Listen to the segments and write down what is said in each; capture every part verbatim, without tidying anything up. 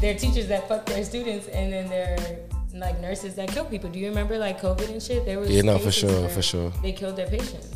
they're teachers that fuck their students, and then they're like nurses that kill people. Do you remember like COVID and shit? There was yeah, no, for sure, for sure. They killed their patients.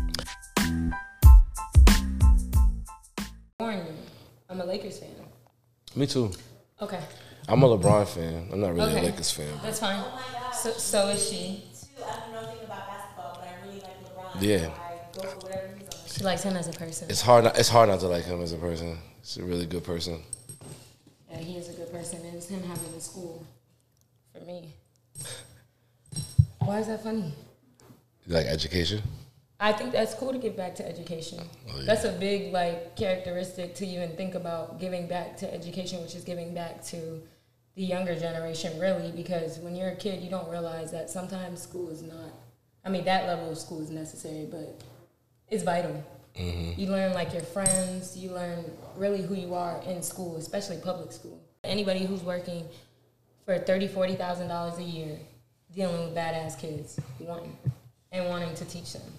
I'm a Lakers fan. Me too. Okay. I'm a LeBron fan. I'm not really okay. a Lakers fan. That's fine. Oh my God. So, so is she. Too. I don't know anything about basketball, but I really like LeBron. Yeah. So I go for whatever he's on. She likes him as a person. It's hard. Not, it's hard not to like him as a person. He's a really good person. Yeah, he is a good person. It was him having the school for me. Why is that funny? You like education? I think that's cool to give back to education. Oh, yeah. That's a big like characteristic to even think about, giving back to education, which is giving back to the younger generation, really, because when you're a kid, you don't realize that sometimes school is not, I mean, that level of school is necessary, but it's vital. Mm-hmm. You learn like your friends, you learn really who you are in school, especially public school. Anybody who's working for thirty thousand dollars, forty thousand dollars a year, dealing with badass kids, wanting, and wanting to teach them.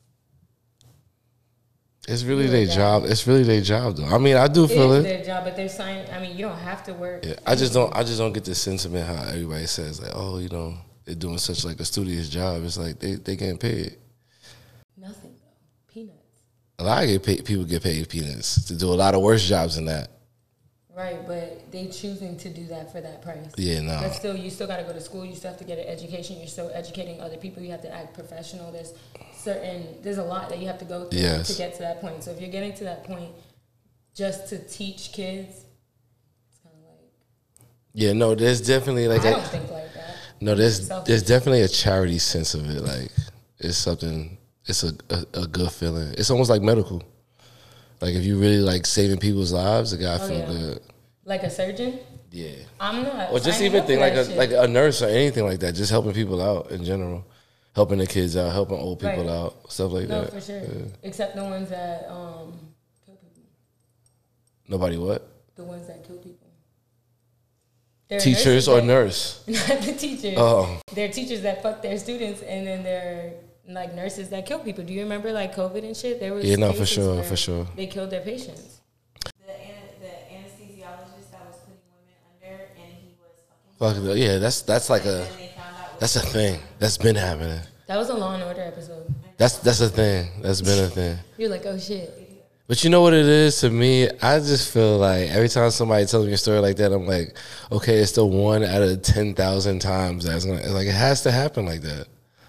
It's really their job. It's really their job, though. I mean, I do feel it. It is their job, but they're signing. I mean, you don't have to work. Yeah, I just don't. I just don't get the sentiment how everybody says like, oh, you know, they're doing such like a studious job. It's like they they getting paid. Nothing though, peanuts. A lot of get paid, people get paid peanuts to do a lot of worse jobs than that. Right, but they choosing to do that for that price. Yeah, no. But still, you still got to go to school. You still have to get an education. You're still educating other people. You have to act professional. There's certain, there's a lot that you have to go through yes. to get to that point. So if you're getting to that point just to teach kids, it's kind of like. Yeah, no, there's definitely like. I a, don't think like that. No, there's Selfish. there's definitely a charity sense of it. Like it's something. It's a, a a good feeling. It's almost like medical. Like if you really like saving people's lives, it gotta oh, feel yeah. good. Like a surgeon? Yeah. I'm not. Or just even think like a shit. like a nurse or anything like that. Just helping people out in general, helping the kids out, helping old people right. out, stuff like no, that. No, for sure. Yeah. Except the ones that um, kill people. Nobody what? The ones that kill people. They're teachers or nurse? Not the teachers. Oh. They're teachers that fuck their students, and then they're like nurses that kill people. Do you remember like COVID and shit? There was yeah, no, for sure, for sure. They killed their patients. The the anesthesiologist that was putting women under, and he was fucking. Fuck yeah, that's that's like a that's a thing that's been happening. That was a Law and Order episode. That's that's a thing. That's been a thing. You're like, oh shit. But you know what it is to me? I just feel like every time somebody tells me a story like that, I'm like, okay, it's the one out of ten thousand times that's gonna like it has to happen like that.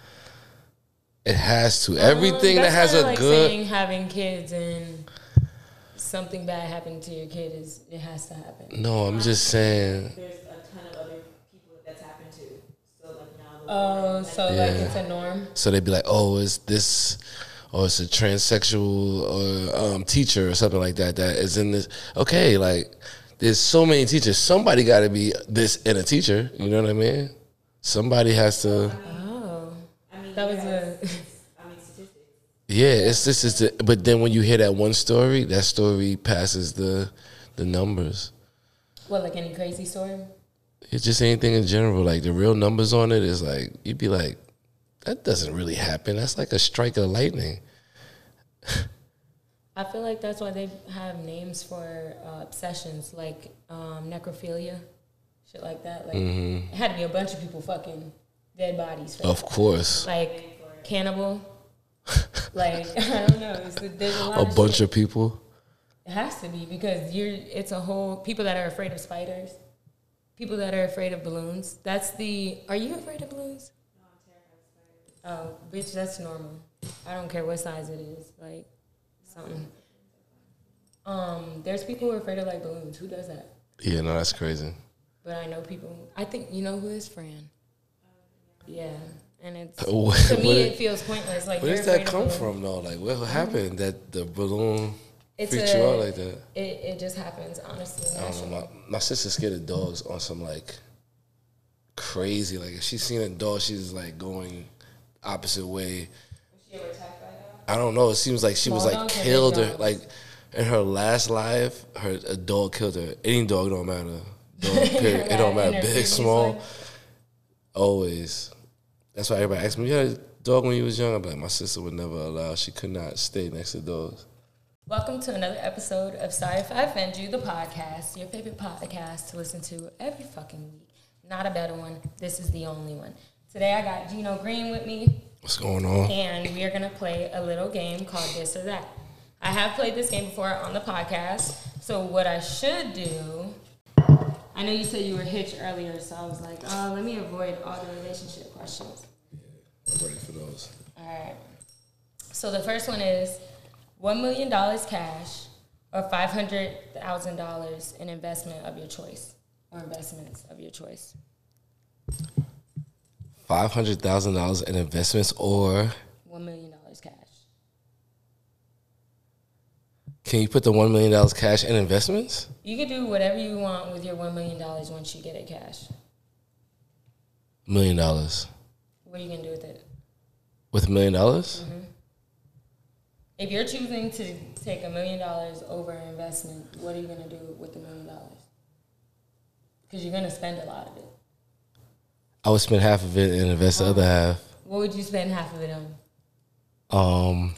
It has to. Everything um, that has a like good saying having kids and something bad happened to your kid is it has to happen. No, I'm just saying. There's a ton of other people that's happened to. So like now. Oh, so yeah. like it's a norm. So they'd be like, oh, it's this. Or it's a transsexual or um, teacher or something like that that is in this. Okay, like there's so many teachers. Somebody got to be this in a teacher. You know what I mean? Somebody has to. Oh, I mean, that was a. I mean, statistics. Yeah, it's this is the. But then when you hear that one story, that story passes the the numbers. What, like any crazy story? It's just anything in general. Like the real numbers on it is like you'd be like, that doesn't really happen. That's like a strike of lightning. I feel like that's why they have names for uh, obsessions, like um, necrophilia, shit like that. Like mm-hmm. It had to be a bunch of people fucking dead bodies. For of that. course. Like cannibal. Like I don't know. It's, there's a lot. A of bunch shit. of people. It has to be because you're. It's a whole people that are afraid of spiders, people that are afraid of balloons. That's the. Are you afraid of balloons? Oh, bitch, that's normal. I don't care what size it is. Like, something. Um, there's people who are afraid of, like, balloons. Who does that? Yeah, no, that's crazy. But I know people. I think, you know who is Fran? Yeah. And it's, what, to me, what, it feels pointless. Like, where you're does that afraid come of from, though? Like, what happened mm-hmm. that the balloon it's freaked a, you out like that? It, it just happens, honestly. I don't know. My, my sister's scared of dogs on some, like, crazy. Like, if she's seen a dog, she's, like, going opposite way. Was she ever attacked by a dog? I don't know. It seems like she Small was, like, dogs killed her. dogs? Like, in her last life, her a dog killed her. Any dog don't matter. Dog, period. It don't matter. Big, small. Life? Always. That's why everybody asks me, you had a dog when you was young? I'm like, my sister would never allow. She could not stay next to dogs. Welcome to another episode of Sorry If I Offend You, the podcast, your favorite podcast to listen to every fucking week. Not a better one. This is the only one. Today I got Gino Green with me. What's going on? And we are going to play a little game called This or That. I have played this game before on the podcast. So what I should do, I know you said you were hitched earlier, so I was like, oh, let me avoid all the relationship questions. Yeah, I'm ready for those. All right. So the first one is one million dollars cash or five hundred thousand dollars in investment of your choice or investments of your choice. five hundred thousand dollars in investments or? one million dollars cash. Can you put the one million dollars cash in investments? You can do whatever you want with your one million dollars once you get it cash. Million dollars. What are you going to do with it? With a million dollars? Mm-hmm. If you're choosing to take a million dollars over an investment, what are you going to do with the million dollars? Because you're going to spend a lot of it. I would spend half of it and invest the other half. What would you spend half of it on? Um,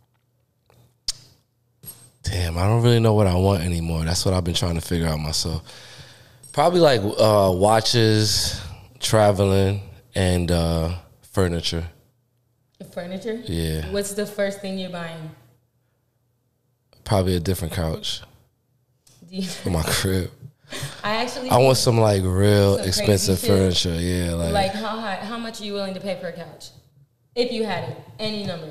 damn, I don't really know what I want anymore. That's what I've been trying to figure out myself. Probably like uh, watches, traveling, and uh, furniture. Furniture? Yeah. What's the first thing you're buying? Probably a different couch Do you, for my crib. I actually I want some like real Some expensive crazy shit. furniture. Yeah, like, like how high, how much are you willing to pay for a couch? If you had it, any number.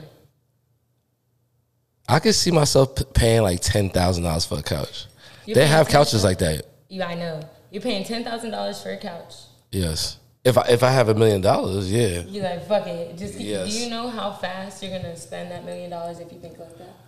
I could see myself p- paying like ten thousand dollars for a couch. You're They paying have couches ten thousand like that. Yeah, I know. You're paying ten thousand dollars for a couch. Yes. If I if I have a million dollars, yeah. You're like, fuck it. Just keep, Yes. do you know how fast you're gonna spend that million dollars if you think like that?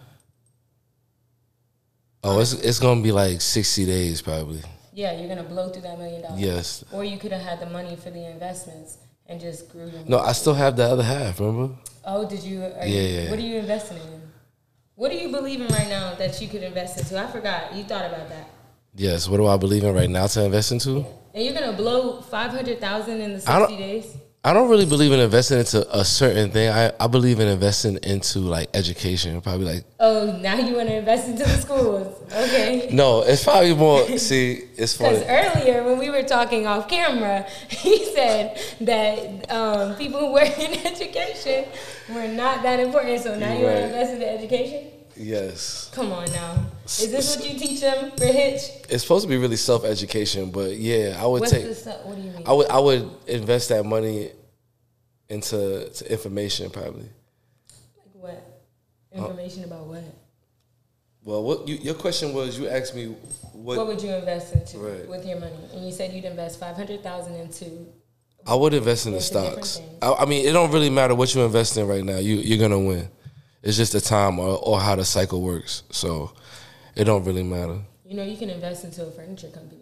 Oh, it's it's gonna be like sixty days probably. Yeah, you're gonna blow through that million dollars. Yes. Or you could have had the money for the investments and just grew them. No, I still have the other half. Remember? Oh, did you? Are Yeah, you yeah. What are you investing in? What do you believe in right now that you could invest into? I forgot. You thought about that. Yes. What do I believe in right now to invest into? And you're gonna blow five hundred thousand in the I don't- sixty days. I don't really believe in investing into a certain thing. I, I believe in investing into like education. Probably like Oh, now you want to invest into the schools? Okay. no. It's probably more. See, it's Because funny. earlier when we were talking off camera, he said that um, people who work in education were not that important. So now you want Right. to invest in education? Yes. Come on now. Is this what you teach them for Hitch? It's supposed to be really self education, but yeah, I would What's take. the stuff? What do you mean? I would I would invest that money into to information probably. Like what? Information about what? Well, what you, your question was? You asked me what, What would you invest into Right. with your money? And you said you'd invest five hundred thousand into. I would invest in the Into different stocks. things. I, I mean, it don't really matter what you invest in right now. You you're gonna win. It's just the time or, or how the cycle works. So it don't really matter. You know, you can invest into a furniture company.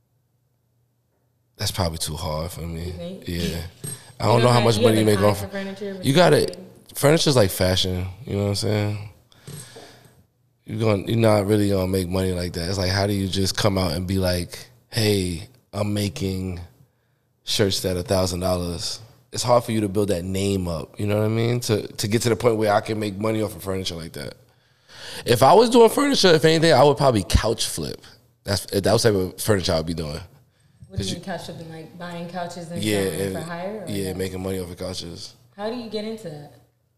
That's probably too hard for me. You think? Yeah, I don't know how much money you make off. for furniture. but You got it. Furniture's like fashion. You know what I'm saying? You're going. You're not really gonna make money like that. It's like, how do you just come out and be like, "Hey, I'm making shirts that a thousand dollars." It's hard for you to build that name up. You know what I mean? To to get to the point where I can make money off of furniture like that. If I was doing furniture, if anything, I would probably couch flip. That's that was the type of furniture I'd be doing. What do you mean couch flipping? Like buying couches and Yeah, selling them and, for hire? Or yeah, what? making money off of couches. How do you get into that?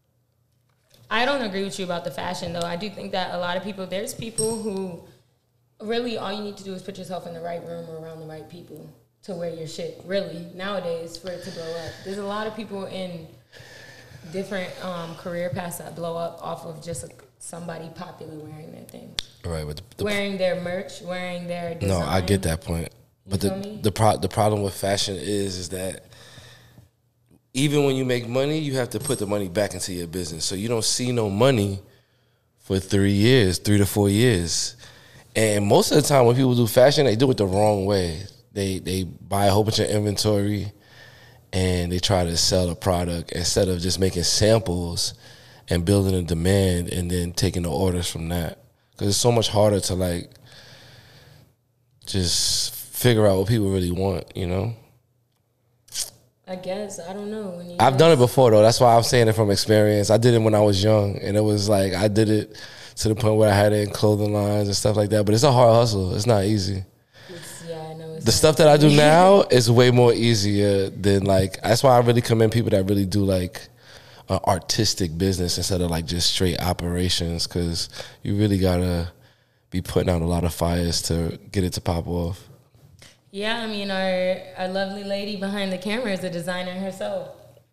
I don't agree with you about the fashion, though. I do think that a lot of people, there's people who really all you need to do is put yourself in the right room or around the right people to wear your shit. Really, nowadays, for it to blow up. There's a lot of people in different um, career paths that blow up off of just a, somebody popular wearing their thing. Right, but the, the, Wearing their merch, wearing their design. no, I get that point. But You the feel me? the pro, the problem with fashion is is that even when you make money, you have to put the money back into your business. So you don't see no money for three years, three to four years. And most of the time when people do fashion, they do it the wrong way. They they buy a whole bunch of inventory and they try to sell the product instead of just making samples and building a demand and then taking the orders from that. Because it's so much harder to like just figure out what people really want, you know? I guess I don't know. When you I've guys- done it before though. That's why I'm saying it from experience. I did it when I was young, and it was like I did it to the point where I had it in clothing lines and stuff like that. But it's a hard hustle. It's not easy. It's, yeah, I know. It's The not stuff that I do now is way more easier than like. That's why I really commend people that really do like an artistic business instead of like just straight operations, because you really gotta be putting out a lot of fires to get it to pop off. Yeah, I mean, our our lovely lady behind the camera is a designer herself,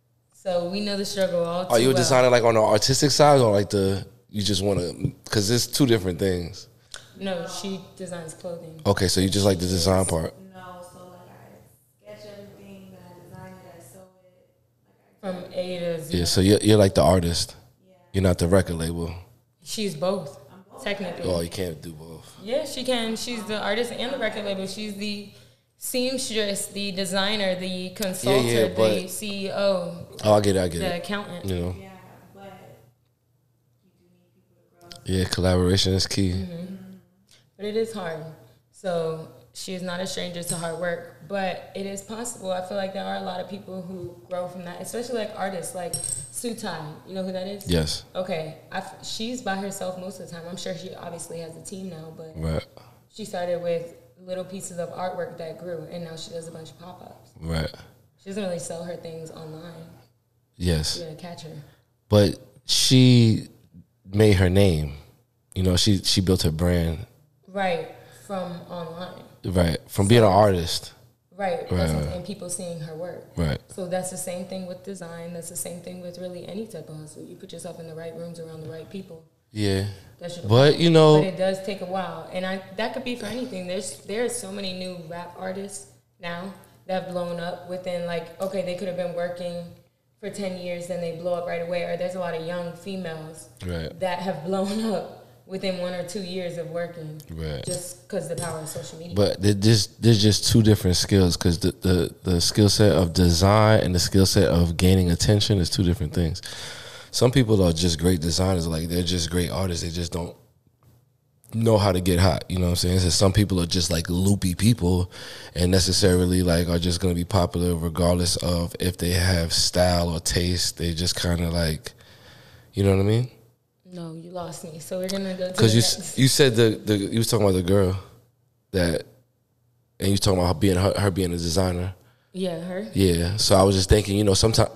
so we know the struggle all too Are you a well. designer like on the artistic side or like the you just want to? Because it's two different things. No, she designs clothing. Okay, so you just like the design part. No, so like I sketch everything, then I design it, I sew it. Like I From A to Z. Yeah, so you're, you're like the artist. yeah. You're not the record label. She's both, technically. Oh, you can't do both. Yeah, she can. She's the artist and the record label. She's the seamstress, the designer, the consultant, Yeah, yeah, but- the C E O, Oh, I get it. I get the it. accountant. You know, Yeah, but you do need people to grow. yeah, collaboration is key. But it is hard. So she is not a stranger to hard work, but it is possible. I feel like there are a lot of people who grow from that, especially like artists like Sutai. You know who that is? Yes, Okay. I f she's by herself most of the time. I'm sure she obviously has a team now, but right, she started with little pieces of artwork that grew, and now she does a bunch of pop-ups. right. She doesn't really sell her things online. Yes, You gotta catch her. but she made her name. You know, she she built her brand. Right, from online. Right, from being an artist. Right, Right, that's- right. and people seeing her work. Right, So that's the same thing with design. That's the same thing with really any type of hustle. You put yourself in the right rooms around the right people. yeah. That's your But you but know, it does take a while, and I that could be for anything. There's there's so many new rap artists now that have blown up within like okay they could have been working for ten years, then they blow up right away. Or there's a lot of young females right, that have blown up within one or two years of working, right. just because the power of social media. But there's just there's just two different skills, because the, the, the skill set of design and the skill set of gaining attention is two different things. Some people are just great designers, like they're just great artists. They just don't know how to get hot. You know what I'm saying? So some people are just like loopy people, and necessarily like are just gonna be popular regardless of if they have style or taste. They just kind of like, you know what I mean? No, you lost me. So we're gonna go to Because the you next. you said the the you was talking about the girl that, and you was talking about her being her, her being a designer. Yeah, her. Yeah. So I was just thinking, you know, sometimes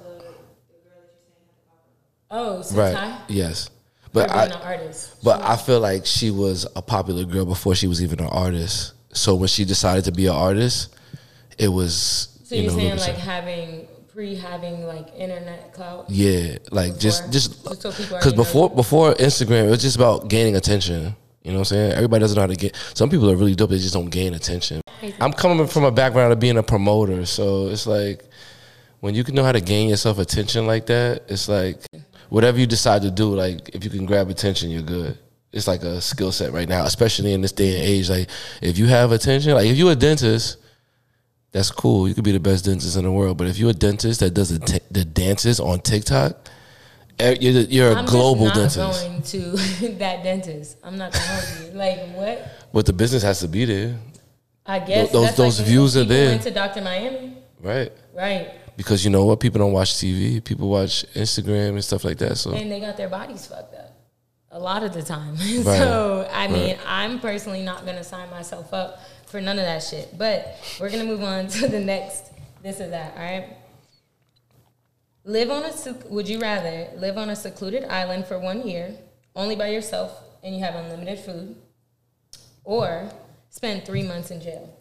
Oh, so right. Ty? Yes. But But being I an artist. but I feel like she was a popular girl before she was even an artist. So when she decided to be an artist, it was So you you're know saying what I'm like saying? having pre having like internet clout? Yeah, like just Before? just Just so people because already know before you. before Instagram, it was just about gaining attention. You know what I'm saying? Everybody doesn't know how to get. Some people are really dope. They just don't gain attention. I'm coming from a background of being a promoter, so it's like when you can know how to gain yourself attention like that, it's like whatever you decide to do, like if you can grab attention, you're good. It's like a skill set right now, especially in this day and age. Like if you have attention, like if you're a dentist, that's cool. You could be the best dentist in the world, but if you're a dentist that does the, t- the dances on TikTok, eh, you're, the- you're a I'm global just not dentist. going to that dentist. I'm not gonna hold you. Like what? But the business has to be there, I guess those- that's those like views are people there. went to Doctor Miami, right? right? Because you know what? People don't watch T V. People watch Instagram and stuff like that. So And they got their bodies fucked up a lot of the time. Right. So I mean, Right. I'm personally not gonna sign myself up for none of that shit. But we're gonna move on to the next this or that. All right. Live on a. sec- Would you rather live on a secluded island for one year, only by yourself, and you have unlimited food, or spend three months in jail?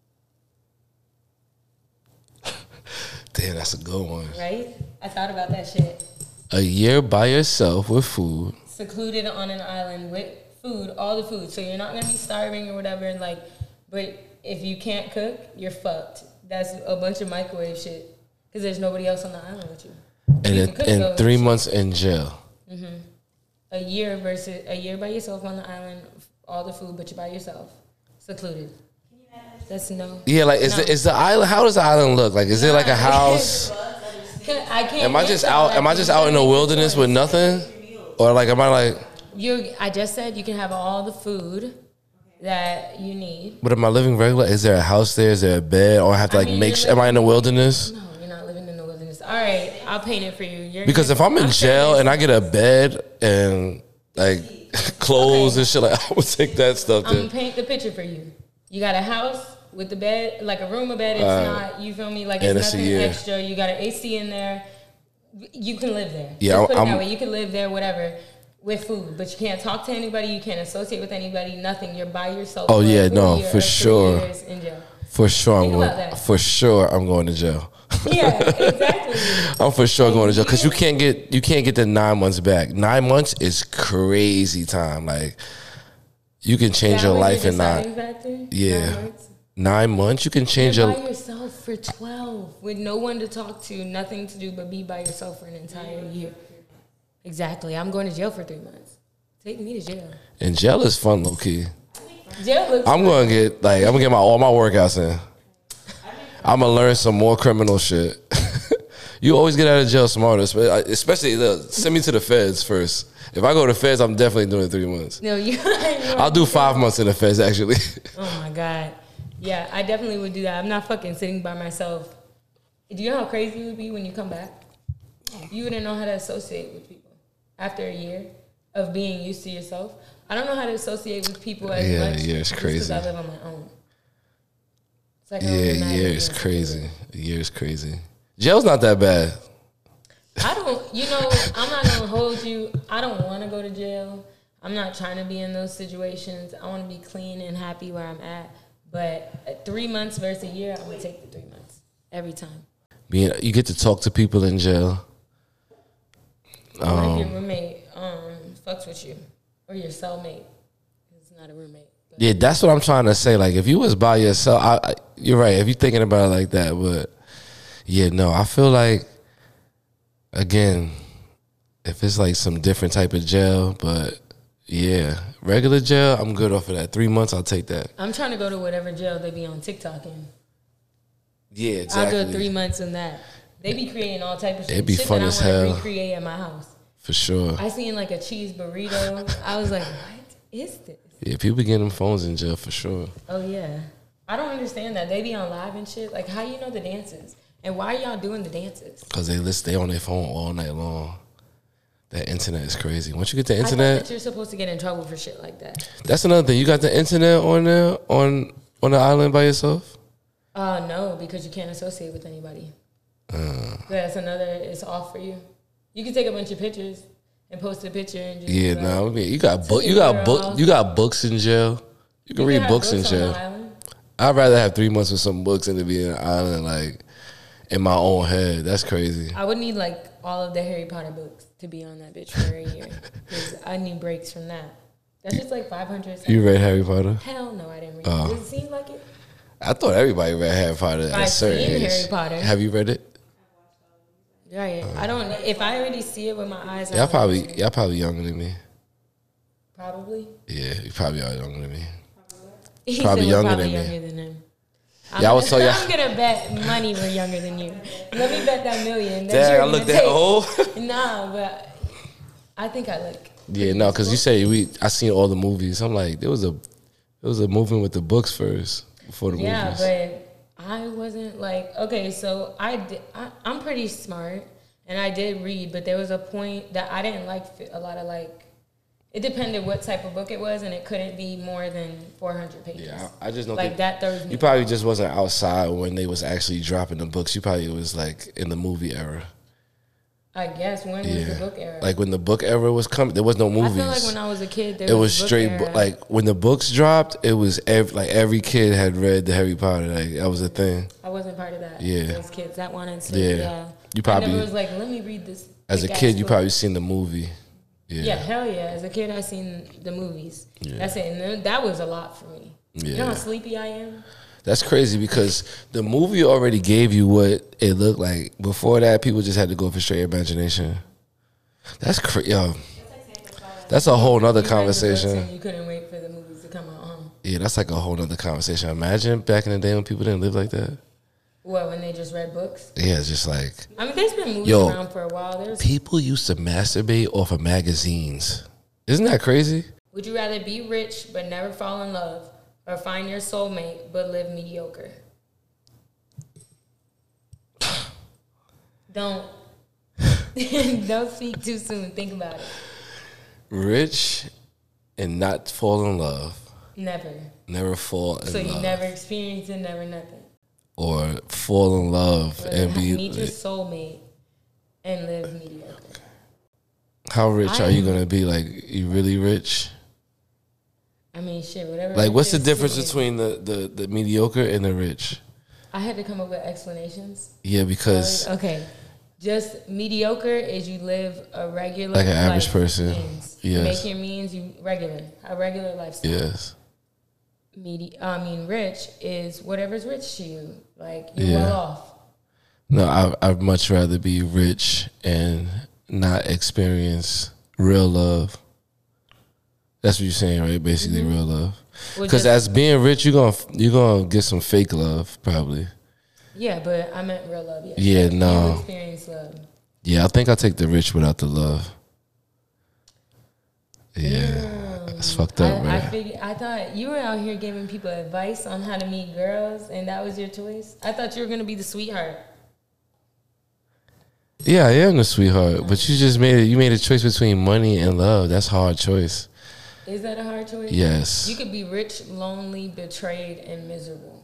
damn, that's a good one. Right? I thought about that shit. A year by yourself with food. Secluded on an island with food, all the food. So you're not gonna be starving or whatever. And like, but if you can't cook, you're fucked. That's a bunch of microwave shit because there's nobody else on the island with you. And You in, can cook and though. three months in jail. A year versus a year by yourself on the island, all the food, but you're by yourself, secluded. That's no. Yeah, like is No. the is the island? How does the island look? Like, is it like a house? I can't. Am I just answer out? that. Am I just out in the wilderness with nothing, or like am I like? You. I just said you can have all the food that you need. But am I living regular? Is there a house there? Is there a bed, or I have to I like mean, make? you're Sure, am I in the wilderness? No, you're not living in all right, I'll paint it for you. You're, Because if I'm in jail and I get a bed and like clothes Okay. and shit, like I would take that stuff. I'm To, gonna paint the picture for you. You got a house with the bed, like a room of bed. It's Uh, not, you feel me? Like and it's it's a nothing year. extra. You got an A C in there. You can live there. Yeah, Just put it I'm- that way. You can live there, whatever, with food. But you can't talk to anybody. You can't associate with anybody. Nothing. You're by yourself. Oh, for a yeah, full no, year for or three sure. years in jail. for sure, I'm Think going. about that. For sure, I'm going to jail. Yeah, exactly. I'm for sure going to jail because you can't get you can't get the nine months back. Nine months is crazy time. Like you can change That your was life in deciding nine. factor? Yeah. Nine months? Nine months, you can change You're your. by yourself for twelve with no one to talk to, nothing to do but be by yourself for an entire year. Exactly. I'm going to jail for three months. Take me to jail. And jail is fun, low key. Jail looks I'm fun. gonna get like I'm gonna get my all my workouts in. I'm gonna learn some more criminal shit. You always get out of jail smarter, espe- especially the, send me to the feds first. If I go to the feds, I'm definitely doing three months. No, you. I'll do five months in the feds actually. Oh my god. Yeah, I definitely would do that. I'm not fucking sitting by myself. Do you know how crazy it would be when you come back? You wouldn't know how to associate with people after a year of being used to yourself. I don't know how to associate with people as Yeah, much. yeah, it's just crazy. 'cause I live on my own. It's like I Yeah, don't yeah, imagine it's being crazy. Yeah, it's crazy. Jail's not that bad. I don't, you know, I'm not gonna hold you. I don't want to go to jail. I'm not trying to be in those situations. I want to be clean and happy where I'm at. But at three months versus a year, I'm gonna take the three months every time. Being you get to talk to people in jail. What Um, if your roommate um, fucks with you or your cellmate? It's not a roommate. But Yeah, that's what I'm trying to say. Like, if you was by yourself, I, I, you're right. If you're thinking about it like that, but yeah, no, I feel like again, if it's like some different type of jail, but yeah, regular jail, I'm good off of that. Three months, I'll take that. I'm trying to go to whatever jail they be on TikTok in. Yeah, I'll exactly. go three months in that. They be creating all type of shit. It'd be shit fun that as I wanna hell. recreate at my house. For sure. I seen like a cheese burrito. I was like, what is this? Yeah, people getting them phones in jail for sure. Oh yeah. I don't understand that. They be on live and shit. Like, how you know the dances? And why are y'all doing the dances? Cause they list, they on their phone all night long. That internet is crazy. Once you get the I thought internet, that you're supposed to get in trouble for shit like that. that's another thing. You got the internet on there on on the island by yourself. Uh, no, because you can't associate with anybody. Uh, That's another, it's off for you. You can take a bunch of pictures and post a picture and just yeah, like, no, I mean, you got book, Take you it got where book, else. you got books in jail. You can you read have books in on the jail. island. I'd rather have three months with some books than to be in an island like in my own head. That's crazy. I would need like all of the Harry Potter books to be on that bitch for a year. Because I need breaks from that. That's just like five hundred. You read Harry Potter? Hell no, I didn't read Oh. it. Does it seem like it? I thought everybody read Harry Potter at a I've certain seen age. Harry Potter. Have you read it? Right. I don't, if I already see it with my eyes, I Y'all don't probably watch it. y'all probably younger than me. Probably. Yeah, you probably are younger than me. He Probably said we're younger probably than me. younger than him. I'm Yeah, I gonna, was telling y'all- I'm gonna bet money we're younger than you. Let me bet that million. that Dang, you're I gonna look that take. old. Nah, but I think I look. Yeah, no, because you say we. I seen all the movies. I'm like, there was a, there was a movement with the books first before the Yeah, movies. but I wasn't like, okay, so I, did, I I'm pretty smart and I did read, but there was a point that I didn't like fi- a lot of like. It depended what type of book it was, and it couldn't be more than four hundred pages. Yeah, I, I just know like that that throws me. you probably just wasn't outside when they was actually dropping the books. You probably was like in the movie era. I guess when was the Yeah, book era? like when the book era was coming, there was no I movies. feel like when I was a kid, there it was was book straight era. bo- like when the books dropped. It was ev- like every kid had read the Harry Potter. Like that was a thing. I wasn't part of that. Yeah. Those kids that wanted to. Yeah. Yeah. You I probably- never was like, let me read this. As a thick-ass kid, you book. probably seen the movie. Yeah, Yeah, hell yeah. As a kid, I seen the movies. Yeah. That's it. And then that was a lot for me. You know how Yeah. sleepy I am? That's crazy because the movie already gave you what it looked like. Before that, people just had to go for straight imagination. That's crazy, yo. That's a whole nother You read the books conversation. and you couldn't wait for the movies to come out, huh? Yeah, that's like a whole nother conversation. Imagine back in the day when people didn't live like that. What, when they just read books? Yeah, it's just like I mean, there's been movies Yo, around for a while. There's. people used to masturbate off of magazines. Isn't that crazy? Would you rather be rich but never fall in love, or find your soulmate but live mediocre? Don't don't speak too soon. Think about it. Rich and not fall in love. Never. Never fall in So love. you never experience it, never nothing. Or fall in love Or and be. meet your soulmate and live mediocre. How rich I are you am- gonna be? Like, you really rich? I mean, shit, whatever. Like, what's the rich is difference to you. between the, the, the mediocre and the rich? I had to come up with explanations. Yeah, because Okay. Just mediocre is you live a regular Like an average life person. means. Yes. Make your means you regular. A regular lifestyle. yes, Medi- I mean, rich is whatever's rich to you. Like, you're Yeah. well off. no, I I'd much rather be rich and not experience real love. That's what you're saying, right? Basically, Mm-hmm. real love. Well, Because just- as being rich, you're gonna you're gonna get some fake love, probably. Yeah, but I meant real love. Yeah, Yeah, Like, no. You experience love. Yeah, I think I'll take the rich without the love. Yeah, it's fucked up, I, I right? figured. I thought you were out here giving people advice on how to meet girls, and that was your choice. I thought you were gonna be the sweetheart. Yeah, I am the sweetheart, but you just made it. You made a choice between money and love. That's a hard choice. Is that a hard choice? Yes. You could be rich, lonely, betrayed, and miserable.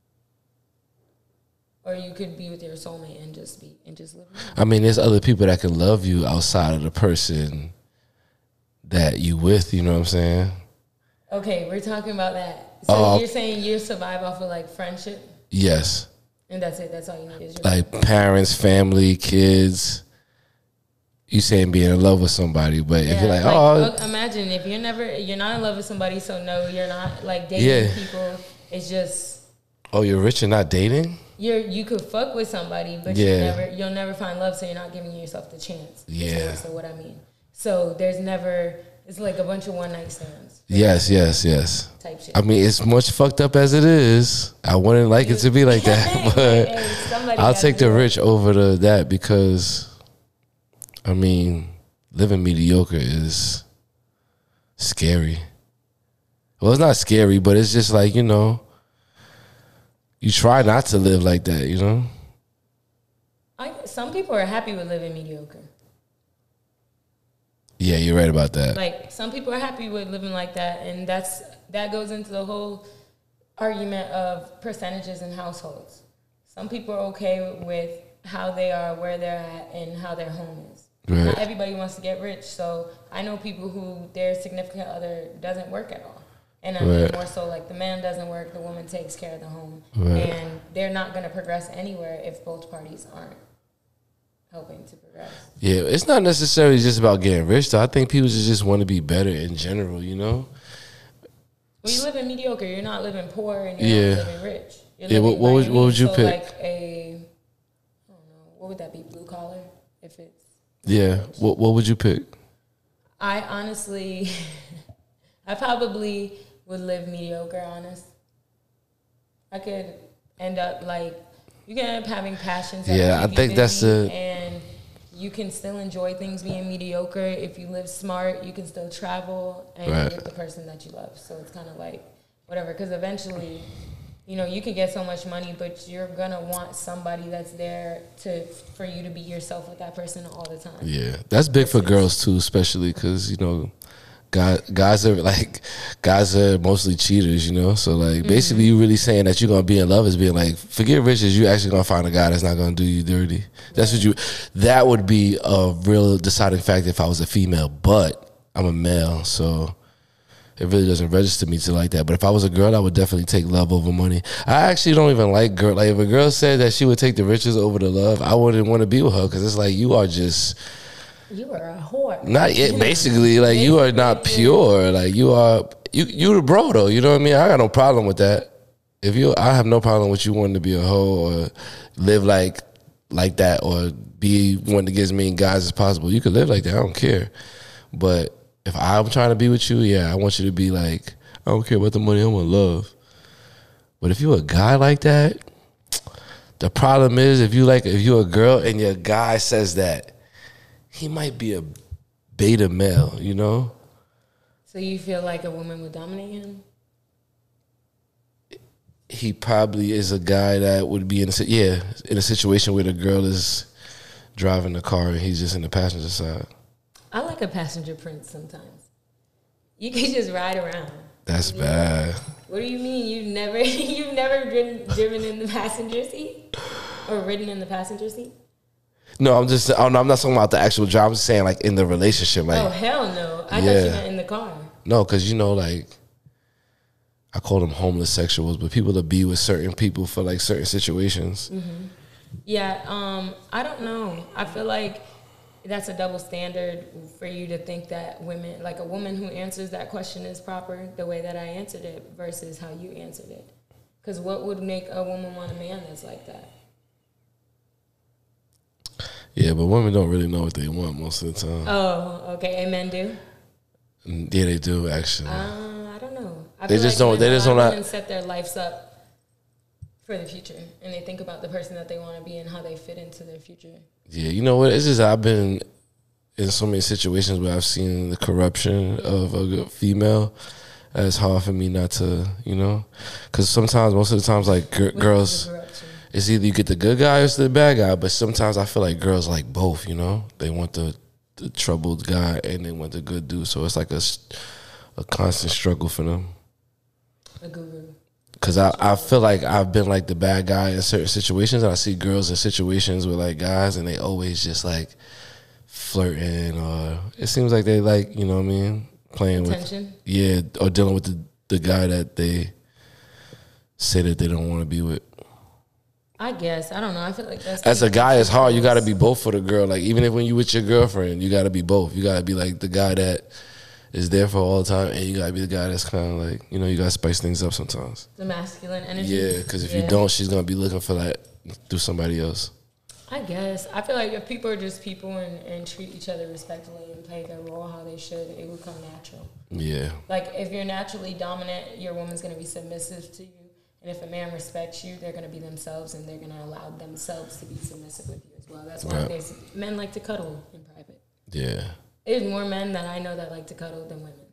Or you could be with your soulmate and just be and just live. life. I mean, there's other people that can love you outside of the person that you with. You know what I'm saying? Okay, we're talking about that. So Oh. you're saying you survive off of like friendship, Yes. and that's it. That's all you need is your Like parents, family, kids. You saying being in love with somebody, but if you're like, oh, look, imagine if you're never, you're not in love with somebody, so no, you're not like dating Yeah. people. It's just oh, you're rich and not dating? you're you could fuck with somebody, but Yeah. you never, you'll never find love, so you're not giving yourself the chance. Yeah. So what I mean. So there's never. It's like a bunch of one night stands Yes, yes, yes. type shit. I mean, it's much fucked up as it is. I wouldn't like it to be like that, but Hey, somebody I'll gotta take the do it. rich over the that because, I mean, living mediocre is scary. Well, it's not scary, but it's just like, you know, you try not to live like that, you know? I, some people are happy with living mediocre. Yeah, you're right about that. Like some people are happy with living like that, and that's that goes into the whole argument of percentages in households. Some people are okay with how they are, where they're at, and how their home is. Right. Not everybody wants to get rich, so I know people who their significant other doesn't work at all. And I mean Right. more so like the man doesn't work, the woman takes care of the home. Right. And they're not going to progress anywhere if both parties aren't helping to progress. Yeah, it's not necessarily just about getting rich, though. I think people just want to be better in general, you know? When you live in mediocre, you're not living poor and you're Yeah. not living rich. You're Yeah, living what- what by would- your what would means. you so pick? Like a, I don't know, what would that be? Blue collar? If it's, Yeah. What What would you pick? I honestly, I probably would live mediocre. Honest, I could end up like you can end up having passions. That Yeah, I keep you think that's busy, the- and you can still enjoy things being mediocre. If you live smart, you can still travel and Right. get the person that you love. So it's kind of like whatever, because eventually, you know, you could get so much money, but you're gonna want somebody that's there to for you to be yourself with that person all the time. Yeah, that's big for girls too, especially because you know, guys, guys are like, guys are mostly cheaters, you know. So like, Mm-hmm. basically, you really saying that you're gonna be in love is being like, forget riches, you actually gonna find a guy that's not gonna do you dirty. That's what you. That would be a real deciding factor if I was a female, but I'm a male, so it really doesn't register me to like that. But if I was a girl, I would definitely take love over money. I actually don't even like girl. Like if a girl said that she would take the riches over the love, I wouldn't want to be with her because it's like you are just. You are a whore. Not yet. Basically, like you are not pure. Like you are. You you the bro though. You know what I mean? I got no problem with that. If you, I have no problem with you wanting to be a hoe or live like like that or be one to get as many guys as possible. You can live like that. I don't care. But if I'm trying to be with you, yeah, I want you to be like, I don't care about the money. I want love. But if you're a guy like that, the problem is if you like if you're a girl and your guy says that, he might be a beta male, you know? So you feel like a woman would dominate him? He probably is a guy that would be in a si- yeah in a situation where the girl is driving the car and he's just in the passenger side. I like a passenger prince sometimes. You can just ride around. That's Yeah. bad. What do you mean? You've never you've never driven, driven in the passenger seat or ridden in the passenger seat? No, I'm just. Oh no, I'm not talking about the actual drive. I'm just saying like in the relationship. Like, Oh hell no! I Yeah. thought you meant in the car. no, because you know, like I call them homeless sexuals, but people that be with certain people for like certain situations. Mm-hmm. Yeah, um, I don't know. I feel like that's a double standard for you to think that women, like a woman who answers that question is proper the way that I answered it versus how you answered it. Because what would make a woman want a man that's like that? Yeah, but women don't really know what they want most of the time. Oh, okay. And men do? Mm, Yeah, they do actually. Uh, I don't know. I They feel just like don't- when they a just lot of don't women not- set their lives up for the future, and they think about the person that they want to be and how they fit into their future. Yeah, you know what? It's just I've been in so many situations where I've seen the corruption of a good female. that It's hard for me not to, you know, because sometimes, most of the times, like gir- With girls, the corruption. it's either you get the good guy or it's the bad guy. But sometimes I feel like girls like both. You know, they want the, the troubled guy and they want the good dude. So it's like a s- a constant struggle for them. A guru. Cause I, I feel like I've been like the bad guy in certain situations, and I see girls in situations with like guys, and they always just like flirting, or it seems like they like, you know what I mean, playing Attention? with, yeah, or dealing with the, the guy that they say that they don't want to be with. I guess. I don't know. I feel like that's... As a guy, it's hard. You got to be both for the girl. Like even if when you with your girlfriend, you got to be both. You got to be like the guy that is there for all the time, and you got to be the guy that's kind of like, you know, you got to spice things up sometimes. The masculine energy. Yeah, because if Yeah. you don't, she's gonna be looking for that through somebody else. I guess. I feel like if people are just people and, and treat each other respectfully and play their role how they should, it would come natural. Yeah, Like, if you're naturally dominant, your woman's going to be submissive to you. And if a man respects you, they're going to be themselves, and they're going to allow themselves to be submissive with you as well. That's why Right. there's men like to cuddle in private. yeah. There's more men that I know that like to cuddle than women.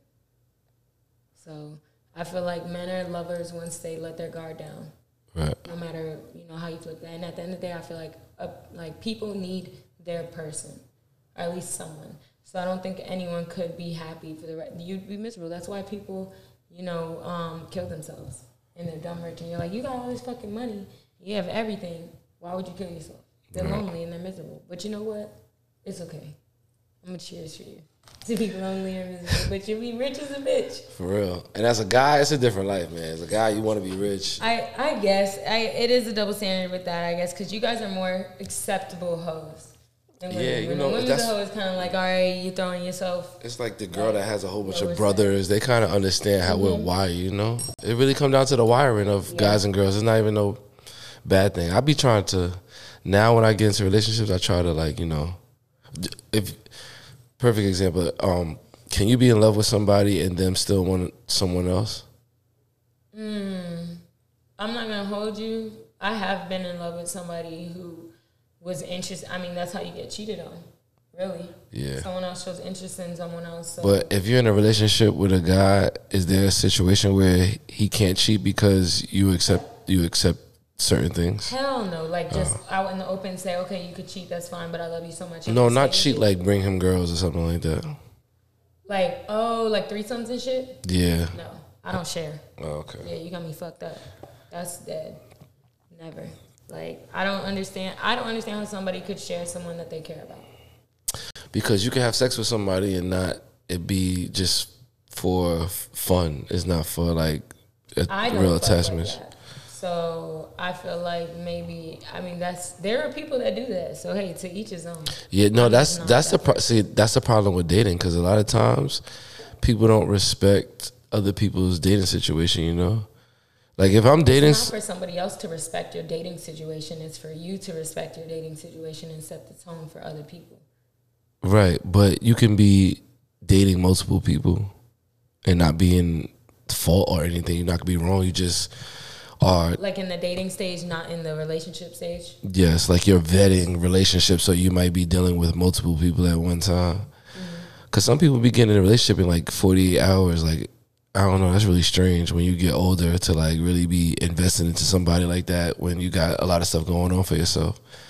So I feel like men are lovers once they let their guard down. Right. No matter, you know, how you flip that. And at the end of the day, I feel like uh, like people need their person, or at least someone. So I don't think anyone could be happy for the rest. You'd be miserable. That's why people, you know, um, kill themselves and they're dumb rich. And you're like, you got all this fucking money, you have everything. Why would you kill yourself? They're Right. lonely and they're miserable. But you know what? It's okay. I'm gonna cheers for you to be lonely and miserable, but you be rich as a bitch. For real. And as a guy, it's a different life, man. As a guy, you want to be rich. I, I guess I it is a double standard with that, I guess, because you guys are more acceptable hoes than women. Yeah, you When know, a women's that's- a hoe is kind of like, all right, you throwing yourself. It's like the girl that has a whole bunch Yeah, of what's brothers. They kind of understand how we're wired, you know? It really come down to the wiring of guys and girls. It's not even no bad thing. I be trying to, now when I get into relationships, I try to like, you know, if, perfect example, um, can you be in love with somebody and them still want someone else? I'm not gonna hold you. I have been in love with somebody who was interested. I mean, that's how you get cheated on, really. Yeah. Someone else shows interest in someone else. So. But if you're in a relationship with a guy, is there a situation where he can't cheat because you accept you accept certain things? Hell no. Like, just out in the open say, okay, you could cheat, that's fine, but I love you so much. I No, can not stay cheat with you. like bring him girls or something like that. Like, oh, like threesomes and shit? Yeah. No, I don't share. Oh, okay. Yeah, you got me fucked up. That's dead. Never. Like, I don't understand. I don't understand how somebody could share someone that they care about. Because you can have sex with somebody and not it be just for f- fun. It's not for like a I don't real fuck like attachment. that. So I feel like maybe, I mean, that's, there are people that do that. So hey, to each his own. Yeah, no, I'm that's just not that's the that pro- see that's the problem with dating, because a lot of times people don't respect other people's dating situation. You know, like if I'm dating, It's not for somebody else to respect your dating situation. It's for you to respect your dating situation and set the tone for other people. right? But you can be dating multiple people and not be in fault or anything. You're not gonna be wrong. You just are. Like in the dating stage, not in the relationship stage. Yes, like you're vetting relationships, so you might be dealing with multiple people at one time. Because some people be getting in a relationship in like forty-eight hours. Like, I don't know, that's really strange when you get older to like really be invested into somebody like that when you got a lot of stuff going on for yourself.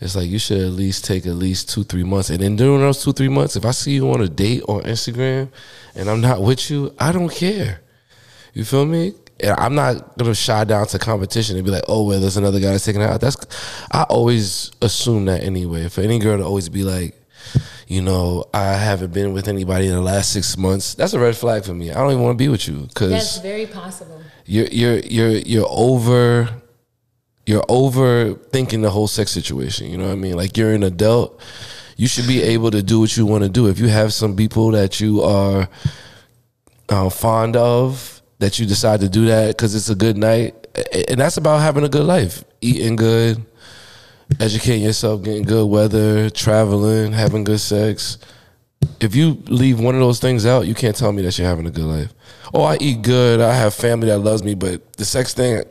it's like you should at least take at least two, three months. And then during those two, three months, if I see you on a date on Instagram and I'm not with you, I don't care. You feel me? And I'm not gonna shy down to competition and be like, oh, well, there's another guy that's taking it out. That's I always assume that anyway. For any girl to always be like, you know, I haven't been with anybody in the last six months. That's a red flag for me. I don't even want to be with you because that's very possible. You're you're you're you're over. You're overthinking the whole sex situation. You know what I mean? Like, you're an adult. You should be able to do what you want to do. If you have some people that you are uh, fond of, that you decide to do that because it's a good night, and that's about having a good life, eating good, educating yourself, getting good weather, traveling, having good sex. If you leave one of those things out, you can't tell me that you're having a good life. Oh, I eat good, I have family that loves me, but the sex thing,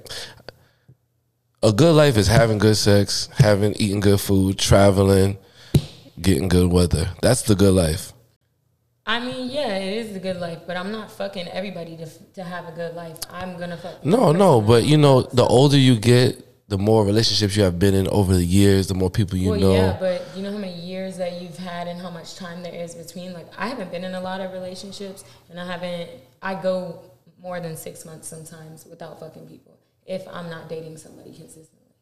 a good life is having good sex, having eating good food, traveling, getting good weather. That's the good life. I mean, yeah, it is the good life, but I'm not fucking everybody to to have a good life. I'm gonna fuck. No, no, but you know, the older you get, the more relationships you have been in over the years, the more people you well, know. Yeah, but you know how many years that you've had and how much time there is between. Like, I haven't been in a lot of relationships, and I haven't. I go more than six months sometimes without fucking people if I'm not dating somebody consistently.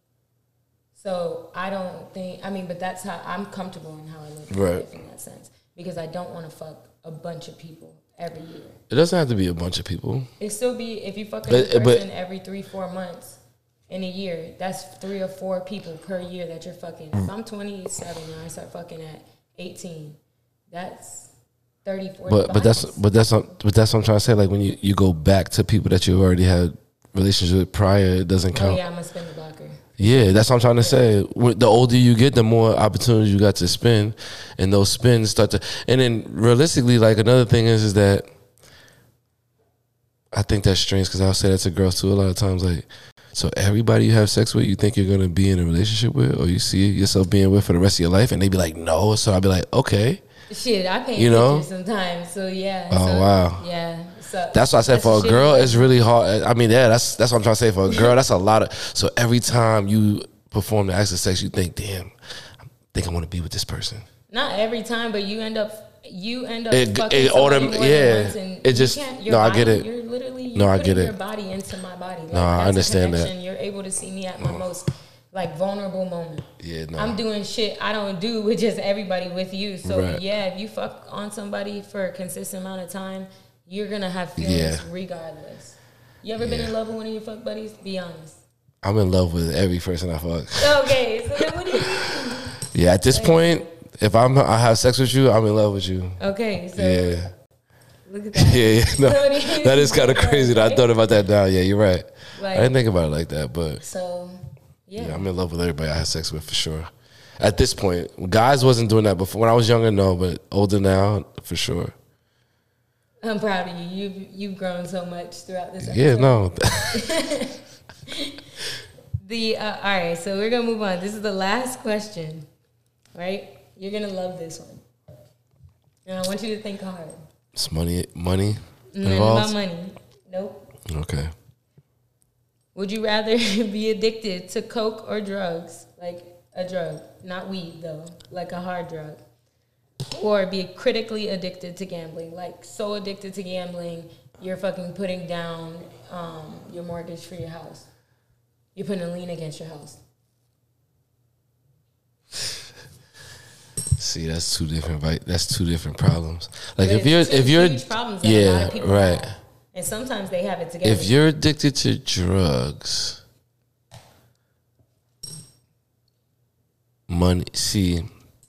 So I don't think. I mean, but that's how I'm comfortable in how I live right. life in that sense, because I don't want to fuck a bunch of people every year. It doesn't have to be a bunch of people. It still be if you fuck a but, person but, every three, four months. In a year, that's three or four people per year that you're fucking. If I'm twenty-seven and I start fucking at eighteen, that's thirty, forty. But but that's but that's not, but that's what I'm trying to say. Like, when you, you go back to people that you already had relationships with prior, it doesn't count. Oh yeah, I'm gonna spin the blocker. Yeah, that's what I'm trying to say. The older you get, the more opportunities you got to spin, and those spins start to. And then realistically, like, another thing is is that I think that's strange because I'll say that to girls too a lot of times, like. So everybody you have sex with, you think you're going to be in a relationship with, or you see yourself being with for the rest of your life, and they be like, no. So I'll be like, okay. Shit, I paint you know? pictures sometimes, so yeah. Oh, so, wow. Yeah. So that's why I said for a girl, it's really hard. I mean, yeah, that's that's what I'm trying to say. For a girl, that's a lot of. So every time you perform the act of sex, you think, damn, I think I want to be with this person. Not every time, but you end up. You end up it, fucking it, somebody autom- more yeah, than once, and it just your no, body, I get it. You're literally you're no, I get it. Your body into my body. Like, no, I that's understand a that. You're able to see me at my most like vulnerable moment. Yeah, no. I'm doing shit I don't do with just everybody with you. So right. yeah, if you fuck on somebody for a consistent amount of time, you're gonna have feelings yeah. regardless. You ever yeah. been in love with one of your fuck buddies? Be honest. I'm in love with every person I fuck. Okay, so then what do you mean? Yeah, at this like, point. If I'm, I have sex with you, I'm in love with you. Okay, so yeah, look at that. yeah, yeah. No, that is kind of crazy. That I thought about that now. Yeah, you're right. Like, I didn't think about it like that, but so yeah. yeah, I'm in love with everybody I have sex with for sure. At this point, guys wasn't doing that before. When I was younger, no, but older now, for sure. I'm proud of you. You've you've grown so much throughout this episode. Yeah, no. the uh, all right, so we're gonna move on. This is the last question, right? You're gonna love this one, and I want you to think hard. It's money, money None involved? about money. Nope. Okay. Would you rather be addicted to coke or drugs, like a drug, not weed though, like a hard drug, or be critically addicted to gambling, like so addicted to gambling, you're fucking putting down um, your mortgage for your house. You're putting a lien against your house. See, that's two different, right? That's two different problems. Like, but if you're, if you're, problems yeah, a lot of people right. have. And sometimes they have it together. If you're addicted to drugs, money. See,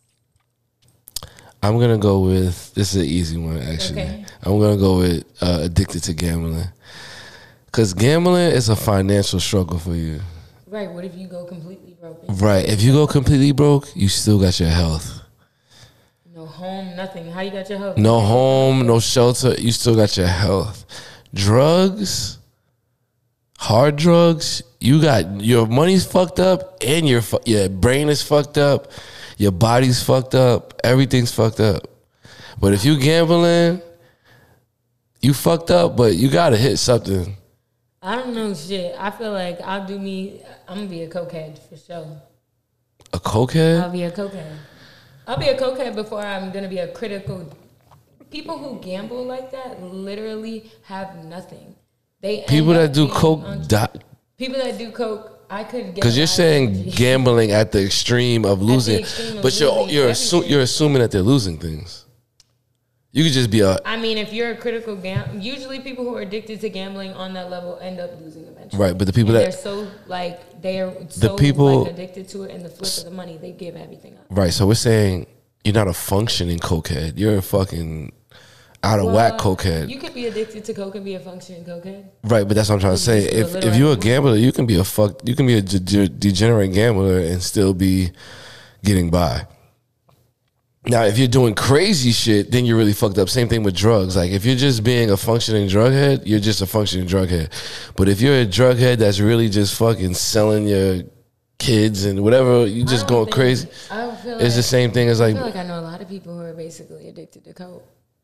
I'm gonna go with this is an easy one actually. Okay. I'm gonna go with uh, addicted to gambling, because gambling is a financial struggle for you. Right. What if you go completely broke? Right. If you go completely broke, you still got your health. No home, nothing. How you got your health? No home, no shelter. You still got your health. Drugs, hard drugs. You got your money's fucked up, and your your brain is fucked up. Your body's fucked up. Everything's fucked up. But if you gambling, you fucked up. But you gotta hit something. I don't know shit. I feel like I'll do me. I'm gonna be a cokehead for sure. A cokehead? I'll be a cokehead. I'll be a cokehead before I'm gonna be a critical. People who gamble like that literally have nothing. They People end that up do being coke, un- di- people that do coke, I could get. because you're a lot of saying energy. gambling at the extreme of losing, extreme of but you're losing you're assu- everything. you're assuming that they're losing things. You could just be a I mean, if you're a critical gam, usually people who are addicted to gambling on that level end up losing eventually. right, but the people And that they're so like they're so people- like addicted to it, and the flip of the money, they give everything up. right. So we're saying you're not a functioning cokehead. You're a fucking out of whack Well, cokehead. You could be addicted to coke and be a functioning cokehead. Right, but that's what I'm trying to say. just do a If little if you're a at once. gambler, you can be a fuck. You can be a de- de- degenerate gambler and still be getting by. Now, if you're doing crazy shit, then you're really fucked up. Same thing with drugs. Like if you're just being a functioning drug head, you're just a functioning drug head. But if you're a drug head that's really just fucking selling your kids and whatever, you I just don't going think- crazy. I don't feel It's like, the same thing as I like, feel like I know a lot of people who are basically addicted to coke.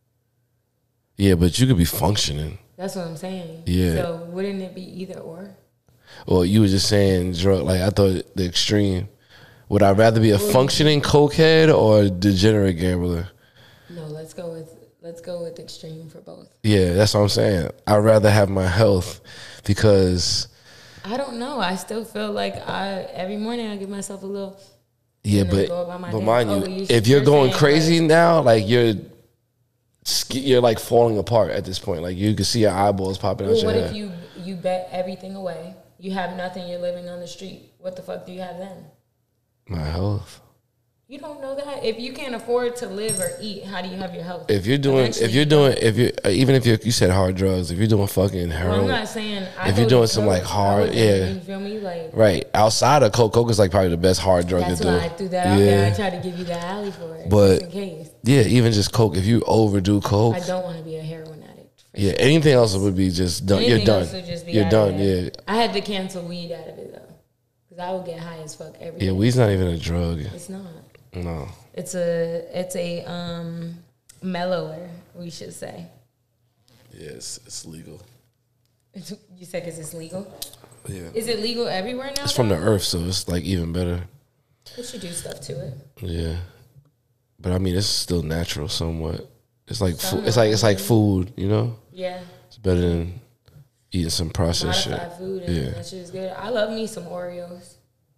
yeah, but you could be functioning. That's what I'm saying. Yeah. So wouldn't it be either or? Well, you were just saying drug. Like I thought the extreme. Would I rather be a functioning cokehead or a degenerate gambler? No, let's go with let's go with extreme for both. Yeah, that's what I'm saying. I'd rather have my health because I don't know. I still feel like I every morning I give myself a little. yeah, And then but go about my but day. mind Oh, you, well, you should- if you're you're going saying, crazy like- now, like you're sk- you're like falling apart at this point. Like you can see your eyeballs popping out Well, your what head. if you you bet everything away? You have nothing. You're living on the street. What the fuck do you have then? My health. You don't know that. If you can't afford to live or eat, how do you have your health? If you're doing, Eventually if you're you doing, don't. if you are even if you you said hard drugs, if you're doing fucking Well, heroin, I'm not saying I if go you're to doing some, like, drugs. hard- I wasn't, yeah. You feel me? Like right outside of coke, coke is like probably the best hard drug that's to do. why I threw that out there. I tried to give you the alley for it, But- just in case. Yeah, even just coke. If you overdo coke, I don't want to be a heroin addict. for yeah, sure. anything else would be just done. Anything You're done. else would just be You're out done. of there. Yeah, I had to cancel weed out of it though, because I would get high as fuck every yeah. day. Weed's not even a drug. It's not. No. It's a it's a um mellower, we should say. Yes, it's legal. It's, you said because it's legal. Yeah, Is it legal everywhere now? it's from though? the earth, so it's like even better. They should do stuff to it. Yeah, but I mean, it's still natural somewhat. It's like food. Somewhat. It's like it's like food. You know, Yeah. it's better than eating some processed shit. Modified food and Yeah. that shit is good. I love me some Oreos.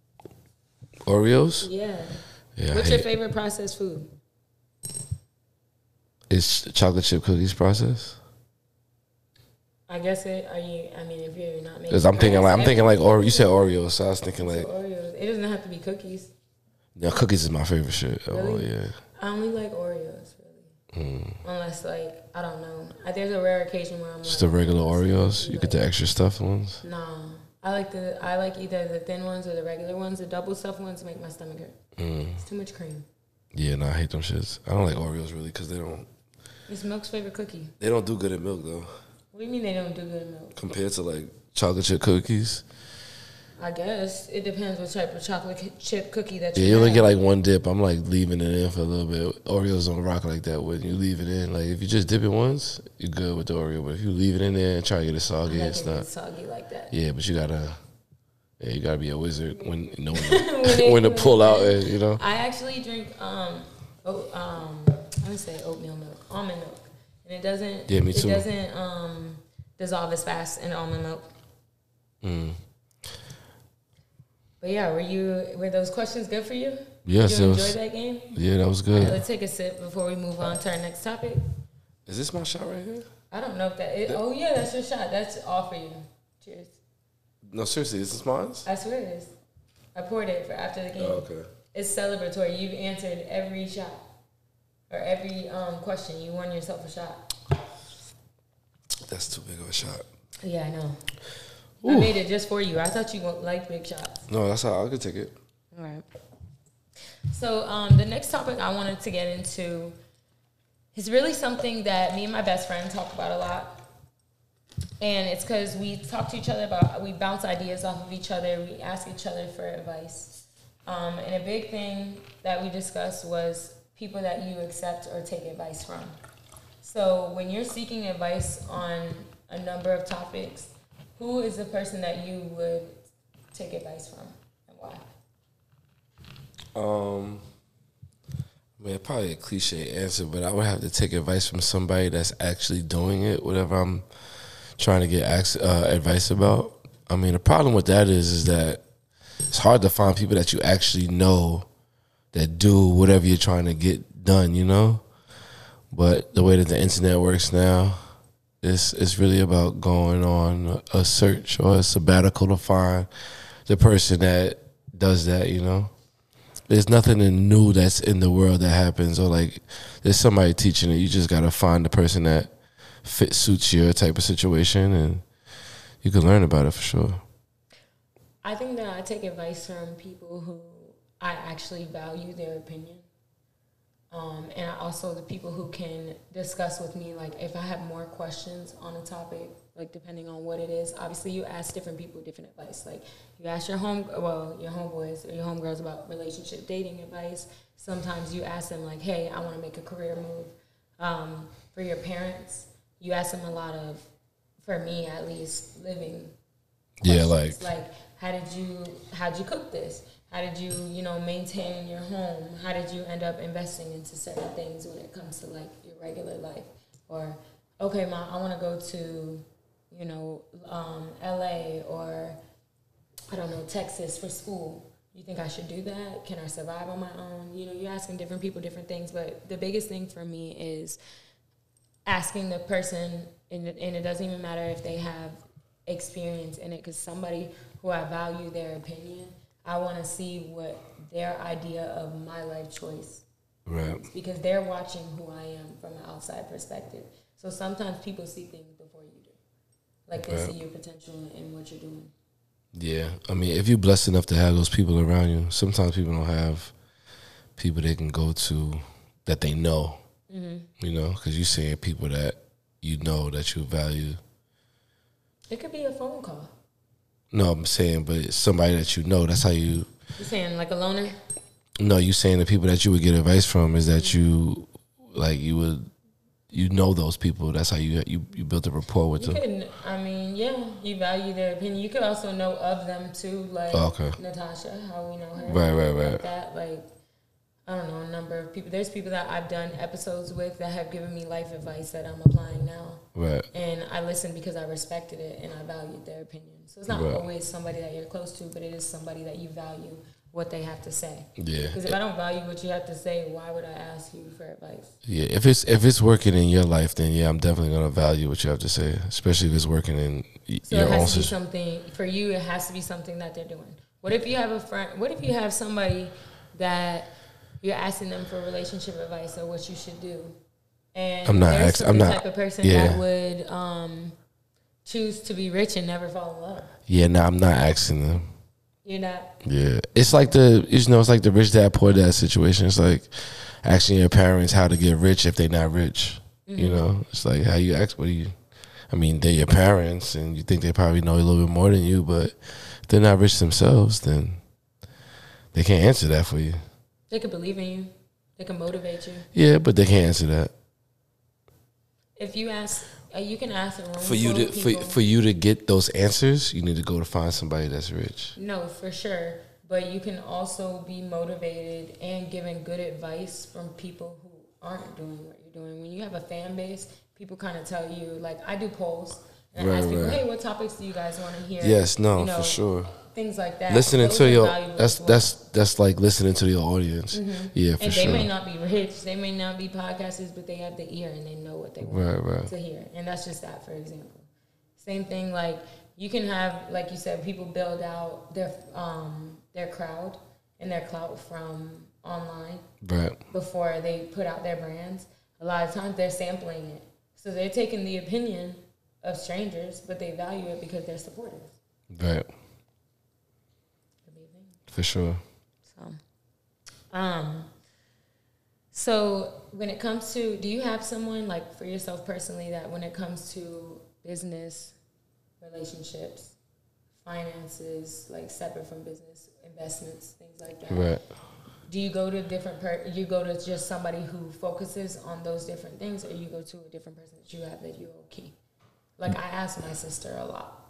Oreos. Yeah. Yeah, I What's your hate- favorite processed food? Is chocolate chip cookies processed? I guess it. Are you? I mean, if you're not making. Because I'm thinking like I'm every- thinking like Oreo. You said Oreos, so I was thinking like Oreos. It doesn't have to be cookies. no, cookies is my favorite shit. Oh Really? yeah. I only like Oreos, really. Mm. Unless like I don't know. I, there's a rare occasion where I'm Just like, the regular Oreos. You get the extra stuffed ones. Nah, I like the I like either the thin ones or the regular ones. The double stuffed ones make my stomach hurt. Mm. It's too much cream. Yeah, no, I hate them shits. I don't like Oreos really because they don't It's Milk's favorite cookie. they don't do good in milk though What do you mean they don't do good in milk? compared to like chocolate chip cookies. I guess it depends what type of chocolate c- chip cookie that Yeah, you you only have. get like one dip. I'm like leaving it in for a little bit. Oreos don't rock like that when you leave it in. Like if you just dip it once, you're good with the Oreo. But if you leave it in there and try to get it I soggy, like it's it not. it's soggy like that. Yeah, but you gotta, yeah, you gotta be a wizard when knowing When when, it- when to when pull it- out. And, you know, I actually drink um, oh, um, I would say oatmeal milk, almond milk, and it doesn't. Yeah, me too. It doesn't um dissolve as fast in almond milk. mm. But yeah, were you were those questions good for you? Yes, Did you it enjoy was. that game? Yeah, that was All right, good. let's take a sip before we move on to our next topic. Is this my shot right here? I don't know if that. Is, oh yeah, that's your shot. That's all for you. Cheers. No, seriously, is this mine? I swear it is. I poured it for after the game. Oh, okay. It's celebratory. You've answered every shot or every um, question. You won yourself a shot. That's too big of a shot. Yeah, I know. I Ooh. made it just for you. I thought you would like big shots. No, that's how I could take it. All right. So um, the next topic I wanted to get into is really something that me and my best friend talk about a lot. And it's because we talk to each other about, we bounce ideas off of each other. We ask each other for advice. Um, and a big thing that we discussed was people that you accept or take advice from. So when you're seeking advice on a number of topics, who is the person that you would take advice from and why? Um, man, probably a cliche answer, but I would have to take advice from somebody that's actually doing it, whatever I'm trying to get uh, advice about. I mean, the problem with that is, is that it's hard to find people that you actually know that do whatever you're trying to get done, you know? But the way that the internet works now, it's, it's really about going on a search or a sabbatical to find the person that does that, you know? There's nothing new that's in the world that happens, or like there's somebody teaching it. You just got to find the person that fit suits your type of situation, and you can learn about it for sure. I think that I take advice from people who I actually value their opinion. Um, and also the people who can discuss with me, like if I have more questions on a topic, like depending on what it is. Obviously, you ask different people different advice. Like you ask your home, well, your homeboys or your homegirls about relationship, dating advice. Sometimes you ask them like, hey, I want to make a career move. Um, for your parents, you ask them a lot of, for me at least, living yeah, questions. like like how did you how did you cook this? How did you, you know, maintain your home? How did you end up investing into certain things when it comes to, like, your regular life? Or, okay, Mom, I want to go to, you know, um, L A or, I don't know, Texas for school. You think I should do that? Can I survive on my own? You know, you're asking different people different things. But the biggest thing for me is asking the person, and and it doesn't even matter if they have experience in it, because somebody who I value their opinion, I want to see what their idea of my life choice right. is, because they're watching who I am from an outside perspective. So sometimes people see things before you do. Like they right. see your potential in what you're doing. Yeah. I mean, if you're blessed enough to have those people around you, sometimes people don't have people they can go to that they know, mm-hmm. you know, because you're seeing people that you know that you value. It could be a phone call. No, I'm saying, but it's somebody that you know. That's how you. You saying like a loner? No, you saying the people that you would get advice from is that you, like, you would, you know those people. That's how you you, you built a rapport with you them. Could, I mean, yeah, you value their opinion. You could also know of them too, like oh, okay. Natasha, how we know her. Right, right, right. Like that, like. I don't know, a number of people. There's people that I've done episodes with that have given me life advice that I'm applying now. Right. And I listened because I respected it and I valued their opinion. So it's not right. always somebody that you're close to, but it is somebody that you value what they have to say. Yeah. Because if I don't value what you have to say, why would I ask you for advice? Yeah. If it's if it's working in your life, then yeah, I'm definitely gonna value what you have to say, especially if it's working in so your it has own to be system. something for you. It has to be something that they're doing. What if you have a friend? What if you have somebody that you're asking them for relationship advice or what you should do, and I'm not they're asking. the I'm not type of person yeah. that would um, choose to be rich and never fall in love. Yeah, no, I'm not asking them. You're not. Yeah, it's like the you know, it's like the rich dad poor dad situation. It's like asking your parents how to get rich if they're not rich. Mm-hmm. You know, it's like how you ask. What do you? I mean, they're your parents, and you think they probably know a little bit more than you, but if they're not rich themselves, then they can't answer that for you. They could believe in you. They can motivate you. Yeah, but they can't answer that. If you ask, uh, you can ask a room for you to for, for you to get those answers, you need to go to find somebody that's rich. No, for sure. But you can also be motivated and given good advice from people who aren't doing what you're doing. When you have a fan base, people kind of tell you, like I do polls and right, I ask people, right. hey, what topics do you guys want to hear? Yes, no, you know, for sure. Things like that. Listening Those to your that's that's that's that's like listening to your audience. Mm-hmm. Yeah, for and sure. they may not be rich, they may not be podcasters, but they have the ear and they know what they want right, right. to hear. And that's just that, for example. Same thing, like you can have, like you said, people build out their um, their crowd and their clout from online right. before they put out their brands. A lot of times they're sampling it, so they're taking the opinion of strangers, but they value it because they're supportive. Right. For sure. So, um, so when it comes to, do you have someone like for yourself personally that when it comes to business, relationships, finances, like separate from business, investments, things like that? Right. Do you go to different per? You go to just somebody who focuses on those different things, or you go to a different person that you have that you okay? Like I ask my sister a lot.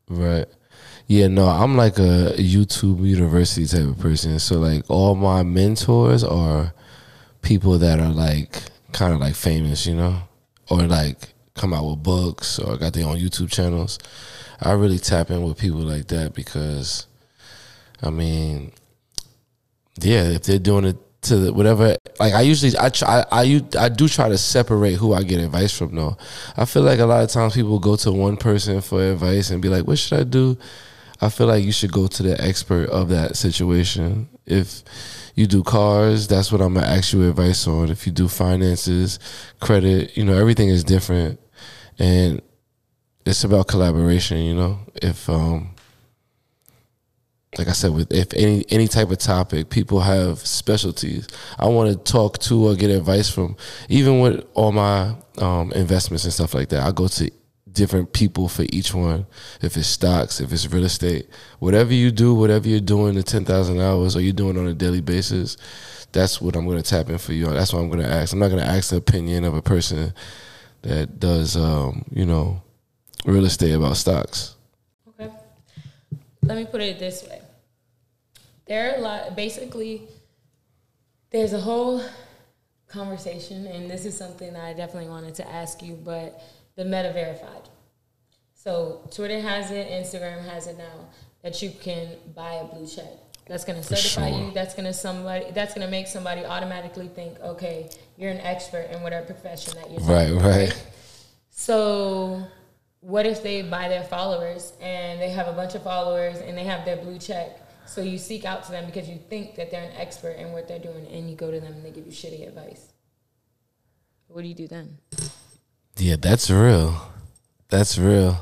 Right. Yeah, no, I'm like a YouTube university type of person. So like all my mentors are people that are like kind of like famous, you know, or like come out with books or got their own YouTube channels. I really tap in with people like that because, I mean, yeah, if they're doing it to the, whatever, like I usually, I try, I, I, I do try to separate who I get advice from though. I feel like a lot of times people go to one person for advice and be like, what should I do? I feel like you should go to the expert of that situation. If you do cars, that's what I'm gonna ask you advice on. If you do finances, credit, you know, everything is different, and it's about collaboration. You know, if um, like I said, with if any any type of topic, people have specialties. I want to talk to or get advice from. Even with all my um, investments and stuff like that, I go to different people for each one. If it's stocks, if it's real estate, whatever you do, whatever you're doing the ten thousand hours or you're doing on a daily basis, that's what I'm going to tap in for you on. That's what I'm going to ask. I'm not going to ask the opinion of a person that does, um, you know, real estate about stocks. Okay. Let me put it this way. There are a lot, basically, there's a whole conversation, and this is something that I definitely wanted to ask you, but the meta verified. So Twitter has it, Instagram has it now, that you can buy a blue check. That's gonna certify sure. you. That's gonna somebody. That's gonna make somebody automatically think, okay, you're an expert in whatever profession that you're. Right, right, right. So, what if they buy their followers and they have a bunch of followers and they have their blue check? So you seek out to them because you think that they're an expert in what they're doing, and you go to them and they give you shitty advice. What do you do then? Yeah, that's real. That's real.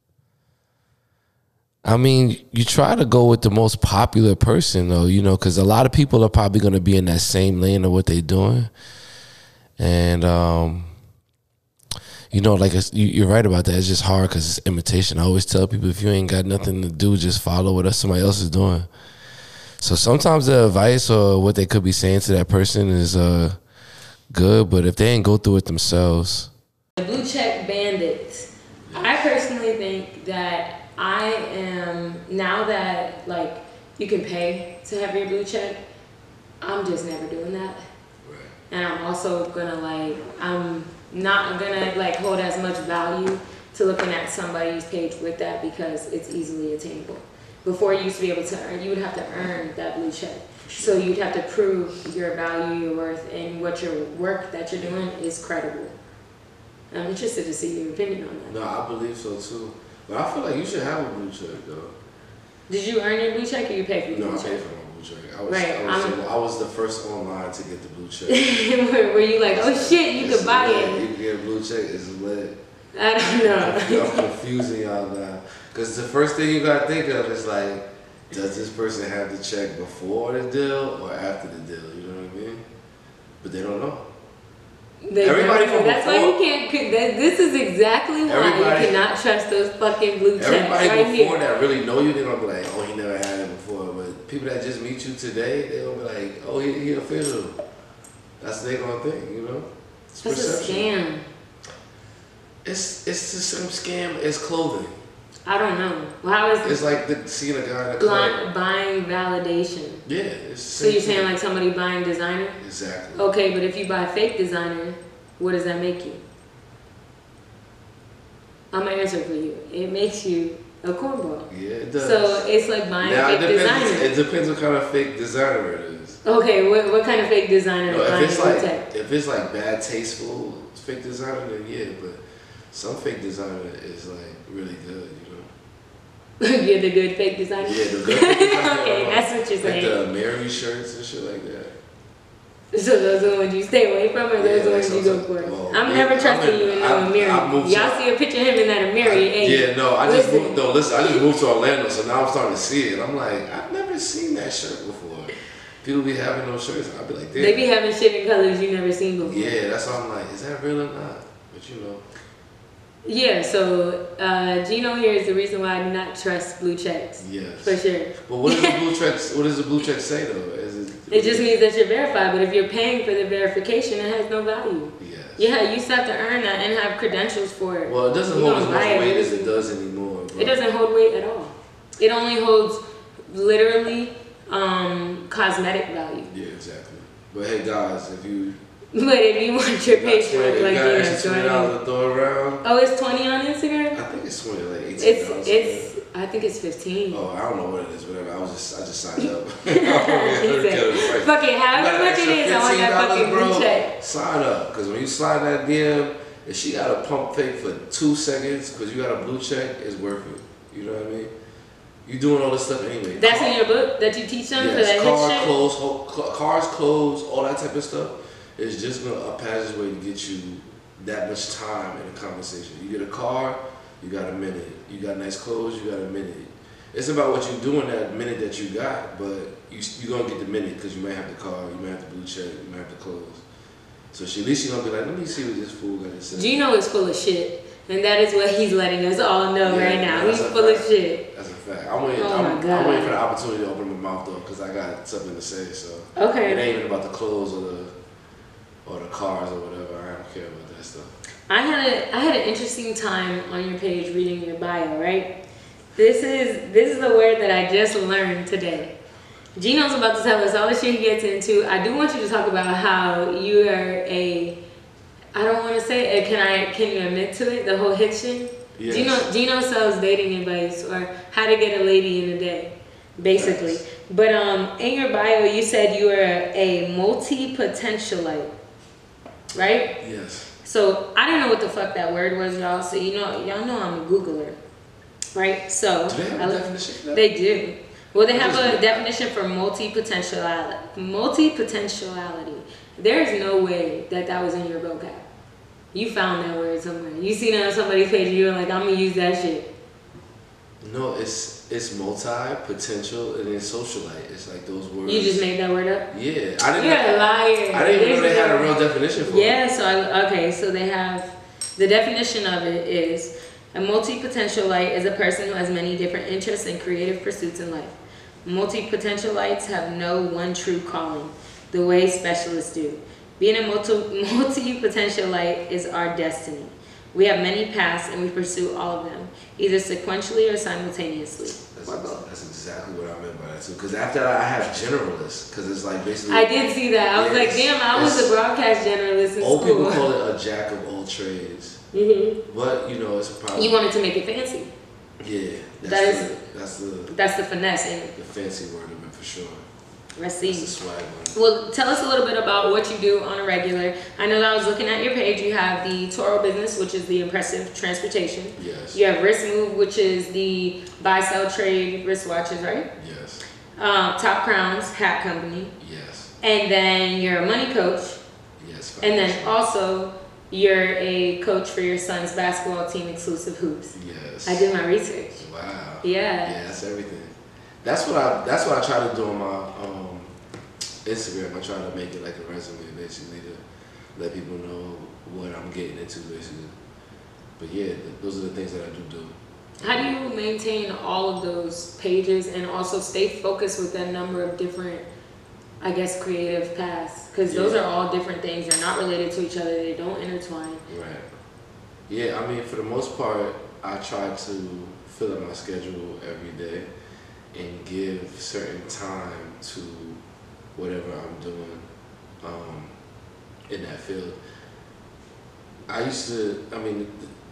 I mean, you try to go with the most popular person, though, you know, because a lot of people are probably going to be in that same lane of what they're doing. And, um, you know, like it's, you, you're right about that. It's just hard because it's imitation. I always tell people, if you ain't got nothing to do, just follow what somebody else is doing. So sometimes the advice or what they could be saying to that person is uh, good, but if they ain't go through it themselves. The blue check bandits. I personally think that I am, now that like you can pay to have your blue check, I'm just never doing that. Right. And I'm also gonna like, I'm not gonna like hold as much value to looking at somebody's page with that because it's easily attainable. Before you used to be able to earn, you would have to earn that blue check. So you'd have to prove your value, your worth, and what your work that you're doing is credible. I'm interested to see your opinion on that. No, I believe so too. But I feel like you should have a blue check though. Did you earn your blue check or you paid for your no, blue check? No, I paid for my blue check. I was, right. I was, I was the first online to get the blue check. Were you like, oh shit, you could buy lit. it? You can get a blue check, it's lit. I don't know. I'm confusing y'all now. Because the first thing you gotta think of is like, does this person have the check before the deal or after the deal? You know what I mean? But they don't know. They Everybody from That's before, why you can't. That, this is exactly why you cannot trust those fucking blue checks. Everybody right before here. that really know you, they gonna be like, oh, he never had it before. But people that just meet you today, they gonna be like, oh, he, he official. That's what they gonna think, you know? It's That's perception. a scam. It's it's the same scam as clothing. I don't know. Well, how is It's like the, seeing a guy in a blind, buying validation? Yeah, it's so you're saying like somebody buying designer? Exactly. Okay, but if you buy fake designer, what does that make you? I'm gonna answer for you. It makes you a cornball. Yeah, it does. So it's like buying now, fake it depends, designer. It depends what kind of fake designer it is. Okay, what what kind of fake designer No, is if buying it's like tech? if it's like bad tasteful fake designer, then yeah, but some fake designer is like really good, you know. You're the good fake designer? Yeah, the good fake designer. Okay, that's what you're like saying. Like the Mary shirts and shit like that. So those are the ones you stay away from, or those Yeah, are the like ones you go some- for? well, I'm yeah, never trusting I'm you in no I- Amiri. I moved Y'all to- see a picture of him in that Amiri, I, and yeah, no, I just listen. moved, no, listen, I just moved to Orlando, so now I'm starting to see it. I'm like, I've never seen that shirt before. People be having those shirts, I'll be like, damn. They be having shit in colors you never seen before. Yeah, that's why I'm like, is that real or not? But you know. Yeah, so uh, Gino here is the reason why I do not trust blue checks. Yes. For sure. But what does the blue check? What does the blue check say though? Is it? It just means that you're verified, but if you're paying for the verification, it has no value. Yes. Yeah, you used to have to earn that and have credentials for it. Well, it doesn't You hold as don't much buy it. weight as it does anymore. Bro. It doesn't hold weight at all. It only holds literally um, cosmetic value. Yeah, exactly. But hey, guys, if you But if you want your page to look you like got you extra twenty dollars to throw around. Oh, it's twenty on Instagram? I think it's twenty, like eighteen It's dollars. it's I think it's fifteen. Oh, I don't know what it is, whatever. I was just, I just signed up. He said, fuck it, however much it is, I want that fucking blue check. Sign up, because when you slide that D M, if she got a pump fake for two seconds, because you got a blue check, it's worth it. You know what I mean? You doing all this stuff anyway. That's Car, in your book that you teach them yes, for that car, hit shit? clothes, ho- ca- cars, clothes, all that type of stuff. It's just gonna a passageway to get you that much time in a conversation. You get a car, you got a minute. You got nice clothes, you got a minute. It's about what you do in that minute that you got, but you you gonna get the minute because you might have the car, you might have the blue check, you might have the clothes. So she at least you gonna be like, let me see what this fool got to say. Gino is full of shit, and that is what he's letting us all know Yeah, right now. that's He's a full of fact. shit. That's a fact. I'm waiting. Oh I'm, my God. I'm waiting for the opportunity to open my mouth though, because I got something to say. So Okay. it ain't even about the clothes or the or the cars or whatever. I don't care about that stuff. I had a I had an interesting time on your page reading your bio, right? This is this is the word that I just learned today. Gino's about to tell us all the shit he gets into. I do want you to talk about how you are a I don't want to say it. Can I can you admit to it? The whole hitching? Yes. Gino Gino sells dating advice or how to get a lady in a day, basically. Yes. But um in your bio you said you are a multi-potentialite. Right? Yes. So I didn't know what the fuck that word was, y'all. So you know, y'all know I'm a Googler, right? So Do they have a I- definition for that? They do. Well, they I have just a read that. definition for multi-potentiality. Multi-potentiality. There is no way that that was in your vocab. You found that word somewhere. You seen it on somebody's page, and you were like, I'm gonna use that shit. No, it's it's multi potential and then socialite. It's like those words. You just made that word up. Yeah, I didn't. You're a liar. I didn't even know they had a There's real definition for Yeah, it. so I, okay, so they have the definition of it is a multi-potentialite is a person who has many different interests and creative pursuits in life. Multi-potentialites have no one true calling, the way specialists do. Being a multi- multi-potentialite is our destiny. We have many paths and we pursue all of them, either sequentially or simultaneously. That's, Or both. that's exactly what I meant by that too. Because after that, I have generalist. Because it's like basically. I did see that. I was Yeah, like, it's- damn, I was it's- a broadcast generalist in Old school. people call it a jack of all trades. hmm But you know, it's probably. You wanted to make it fancy. Yeah, that's That the, is- that's the That's the finesse, ain't it? the fancy word of it for sure. Let's That's the see. swag one. Well, tell us a little bit about what you do on a regular. I know that I was looking at your page. You have the Toro business, which is the impressive transportation. Yes. You have Wrist Move, which is the buy, sell, trade wristwatches, right? Yes. Um, Top Crowns hat company, Yes. and then you're a money coach, Yes. and then financial. also you're a coach for your son's basketball team, Exclusive Hoops. Yes. I did my research. Wow. Yeah. Yeah, that's everything. That's what I. That's what I try to do on my um, Instagram. I try to make it like a resume, basically, to let people know what I'm getting into, basically. But yeah, th- those are the things that I do do. How do you maintain all of those pages and also stay focused with that number of different, I guess, creative paths? Because those Yeah. are all different things. They're not related to each other. They don't intertwine. Right. Yeah, I mean, for the most part, I try to fill up my schedule every day and give certain time to whatever I'm doing um, in that field. I used to, I mean,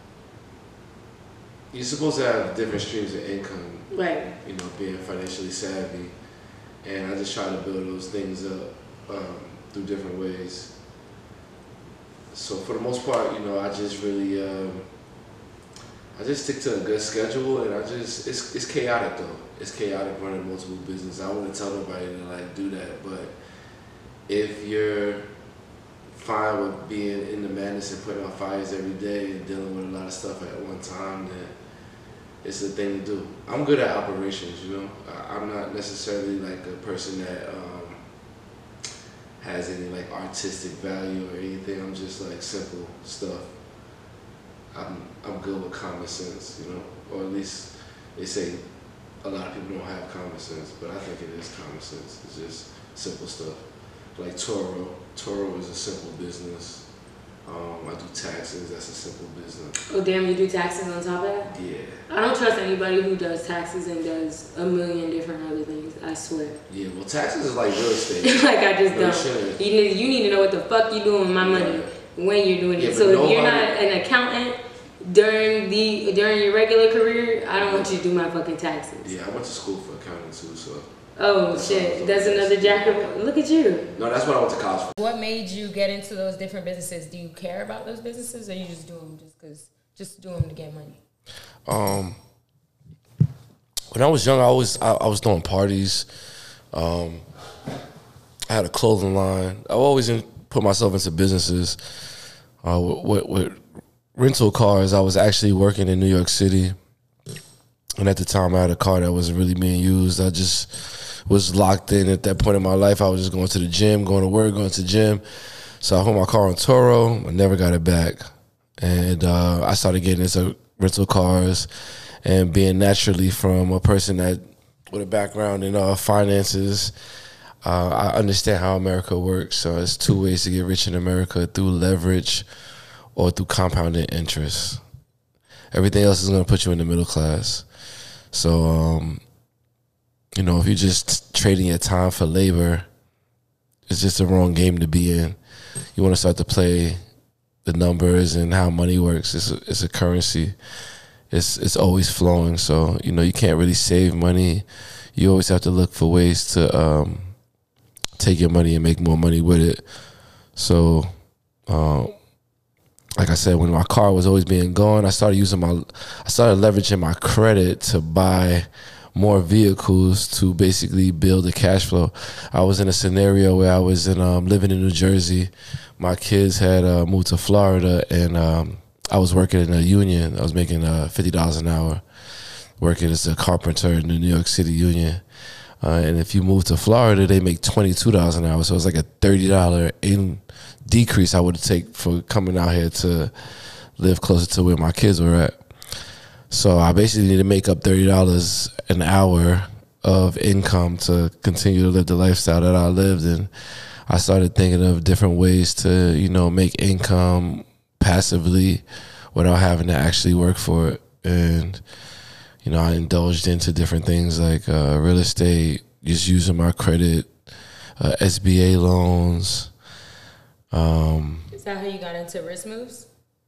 you're supposed to have different streams of income, Right. you know, being financially savvy. And I just try to build those things up um, through different ways. So for the most part, you know, I just really, um, I just stick to a good schedule, and I just, it's it's chaotic though. It's chaotic running multiple businesses. I wouldn't tell nobody to like do that, but if you're fine with being in the madness and putting out fires every day and dealing with a lot of stuff at one time, then it's the thing to do. I'm good at operations, you know. I, I'm not necessarily like a person that um, has any like artistic value or anything. I'm just like simple stuff. I'm I'm good with common sense, you know, or at least they say a lot of people don't have common sense, but I think it is common sense. It's just simple stuff. Like Toro, Toro is a simple business. Um, I do taxes. That's a simple business. Oh damn, you do taxes on top of that? Yeah. I don't trust anybody who does taxes and does a million different other things. I swear. Yeah, well, taxes is like real estate. Like I just No don't. shit. You need, you need to know what the fuck you doing with my money Yeah. when you're doing Yeah, it. but So if nobody- you're not an accountant during the during your regular career, I don't want you to do my fucking taxes. Yeah, I went to school for accounting too, so. Oh shit, that's another jack of. Look at you. No, that's what I went to college for. What made you get into those different businesses? Do you care about those businesses, or you just do them just cause just do them to get money? Um, when I was young, I always I, I was throwing parties. Um, I had a clothing line. I always in, put myself into businesses. Uh, with, with, with rental cars, I was actually working in New York City, and at the time, I had a car that wasn't really being used. I just was locked in at that point in my life. I was just going to the gym, going to work, going to the gym. So I put my car on Turo. I never got it back, and uh, I started getting into rental cars. And being naturally from a person that with a background in uh, finances, uh, I understand how America works. So it's two ways to get rich in America: through leverage or through compounded interest. Everything else is going to put you in the middle class. So, um, you know, if you're just trading your time for labor, it's just the wrong game to be in. You want to start to play the numbers and how money works. It's a, it's a currency. It's it's always flowing, so you know you can't really save money. You always have to look for ways to um, take your money and make more money with it. So, uh, like I said, when my car was always being gone, I started using my, I started leveraging my credit to buy more vehicles to basically build a cash flow. I was in a scenario where I was in um, living in New Jersey. My kids had uh, moved to Florida, and um, I was working in a union. I was making uh, fifty dollars an hour, working as a carpenter in the New York City union. Uh, and if you move to Florida, they make twenty-two dollars an hour. So it's like a thirty dollars in decrease I would take for coming out here to live closer to where my kids were at. So I basically need to make up thirty dollars an hour of income to continue to live the lifestyle that I lived. And I started thinking of different ways to, you know, make income passively without having to actually work for it. And, you know, I indulged into different things like uh, real estate, just using my credit, uh, S B A loans. Um, Is that how you got into Risk Moves?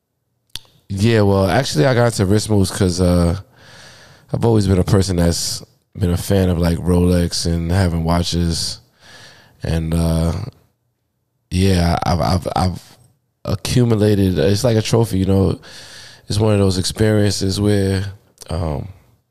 yeah, well, actually, I got into Risk Moves because uh, I've always been a person that's been a fan of like Rolex and having watches. And uh, yeah, I've, I've, I've accumulated, it's like a trophy, you know. It's one of those experiences where um,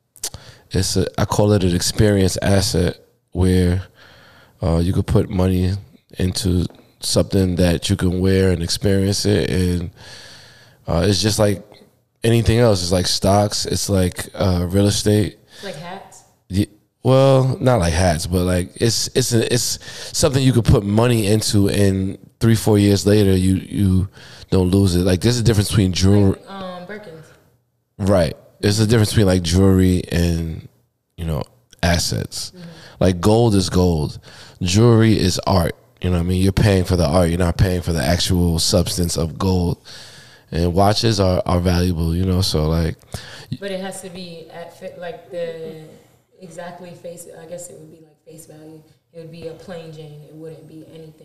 it's a, I call it an experience asset where uh, you could put money into something that you can wear and experience it. And uh, it's just like anything else. It's like stocks. It's like uh, real estate. Like hats? Yeah, well, not like hats, but like it's it's a, it's something you could put money into, and three four years later you you don't lose it. Like there's a difference between jewelry. Like, um, Birkins. Right. There's a difference between like jewelry and, you know, assets. Mm-hmm. Like gold is gold. Jewelry is art. You know what I mean? You're paying for the art. You're not paying for the actual substance of gold. And watches are, are valuable, you know, so like. But it has to be at fit, like the exactly face, I guess it would be like face value. It would be a plain Jane. It wouldn't be anything.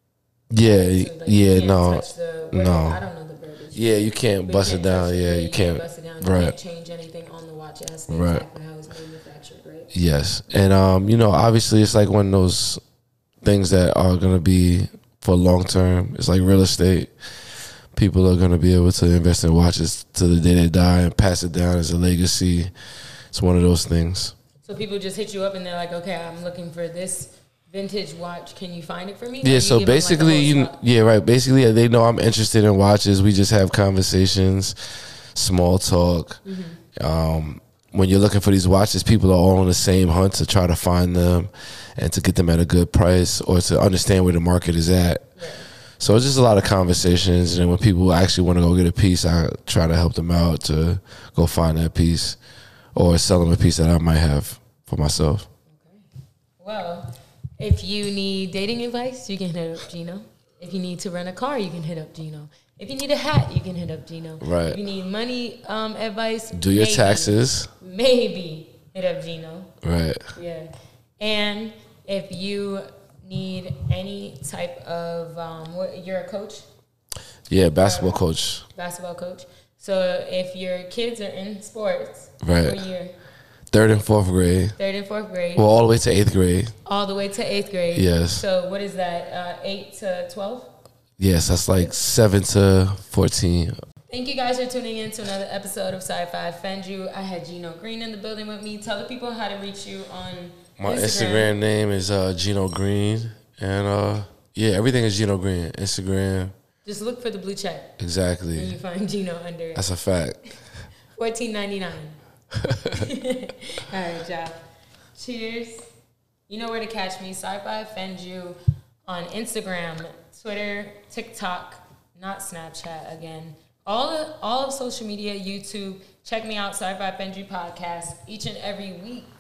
Yeah, So, like, yeah, you can't no, touch the, no. I don't know the verbiage. Yeah, you can't But bust you it can't down. touch Yeah, it, you can't. bust it down. You Right. can't change anything on the watch. It has to be Right. exactly how it's manufactured, right? Yes, and um, you know, obviously, it's like one of those things that are gonna be for long term. It's like real estate. People are gonna be able to invest in watches to the day they die and pass it down as a legacy. It's one of those things. So people just hit you up and they're like, okay, I'm looking for this vintage watch. Can you find it for me? Or Yeah, you so give them, like, a basically, whole you swap? yeah, right. Basically, they know I'm interested in watches. We just have conversations, small talk. Mm-hmm. Um, when you're looking for these watches, people are all on the same hunt to try to find them and to get them at a good price or to understand where the market is at. Right. So it's just a lot of conversations, and then when people actually want to go get a piece, I try to help them out to go find that piece or sell them a piece that I might have for myself. Okay. Well, if you need dating advice, you can hit up Gino. If you need to rent a car, you can hit up Gino. If you need a hat, you can hit up Gino. Right. If you need money um, advice, Do your maybe, taxes. Maybe hit up Gino. Right. Yeah. And if you need any type of, um, what, you're a coach? Yeah, basketball coach. Basketball coach. So if your kids are in sports, Right. what year? Third and fourth grade. Third and fourth grade. Well, all the way to eighth grade. All the way to eighth grade. Yes. So what is that? Uh, eight to twelve. Yes, that's like seven to fourteen. Thank you guys for tuning in to another episode of Sci-Fi Fenju. I had Gino Green in the building with me. Tell the people how to reach you on My Instagram. Instagram name is uh, Gino Green, and uh, yeah, everything is Gino Green. Instagram. Just look for the blue check. And Exactly. you find Gino under it. That's a fact. fourteen ninety-nine. All right, y'all. Cheers. You know where to catch me. Sci-Fi Fenju on Instagram, Twitter, TikTok, not Snapchat again. All of, all of social media, YouTube. Check me out, Sci-Fi Fenju Podcast, each and every week.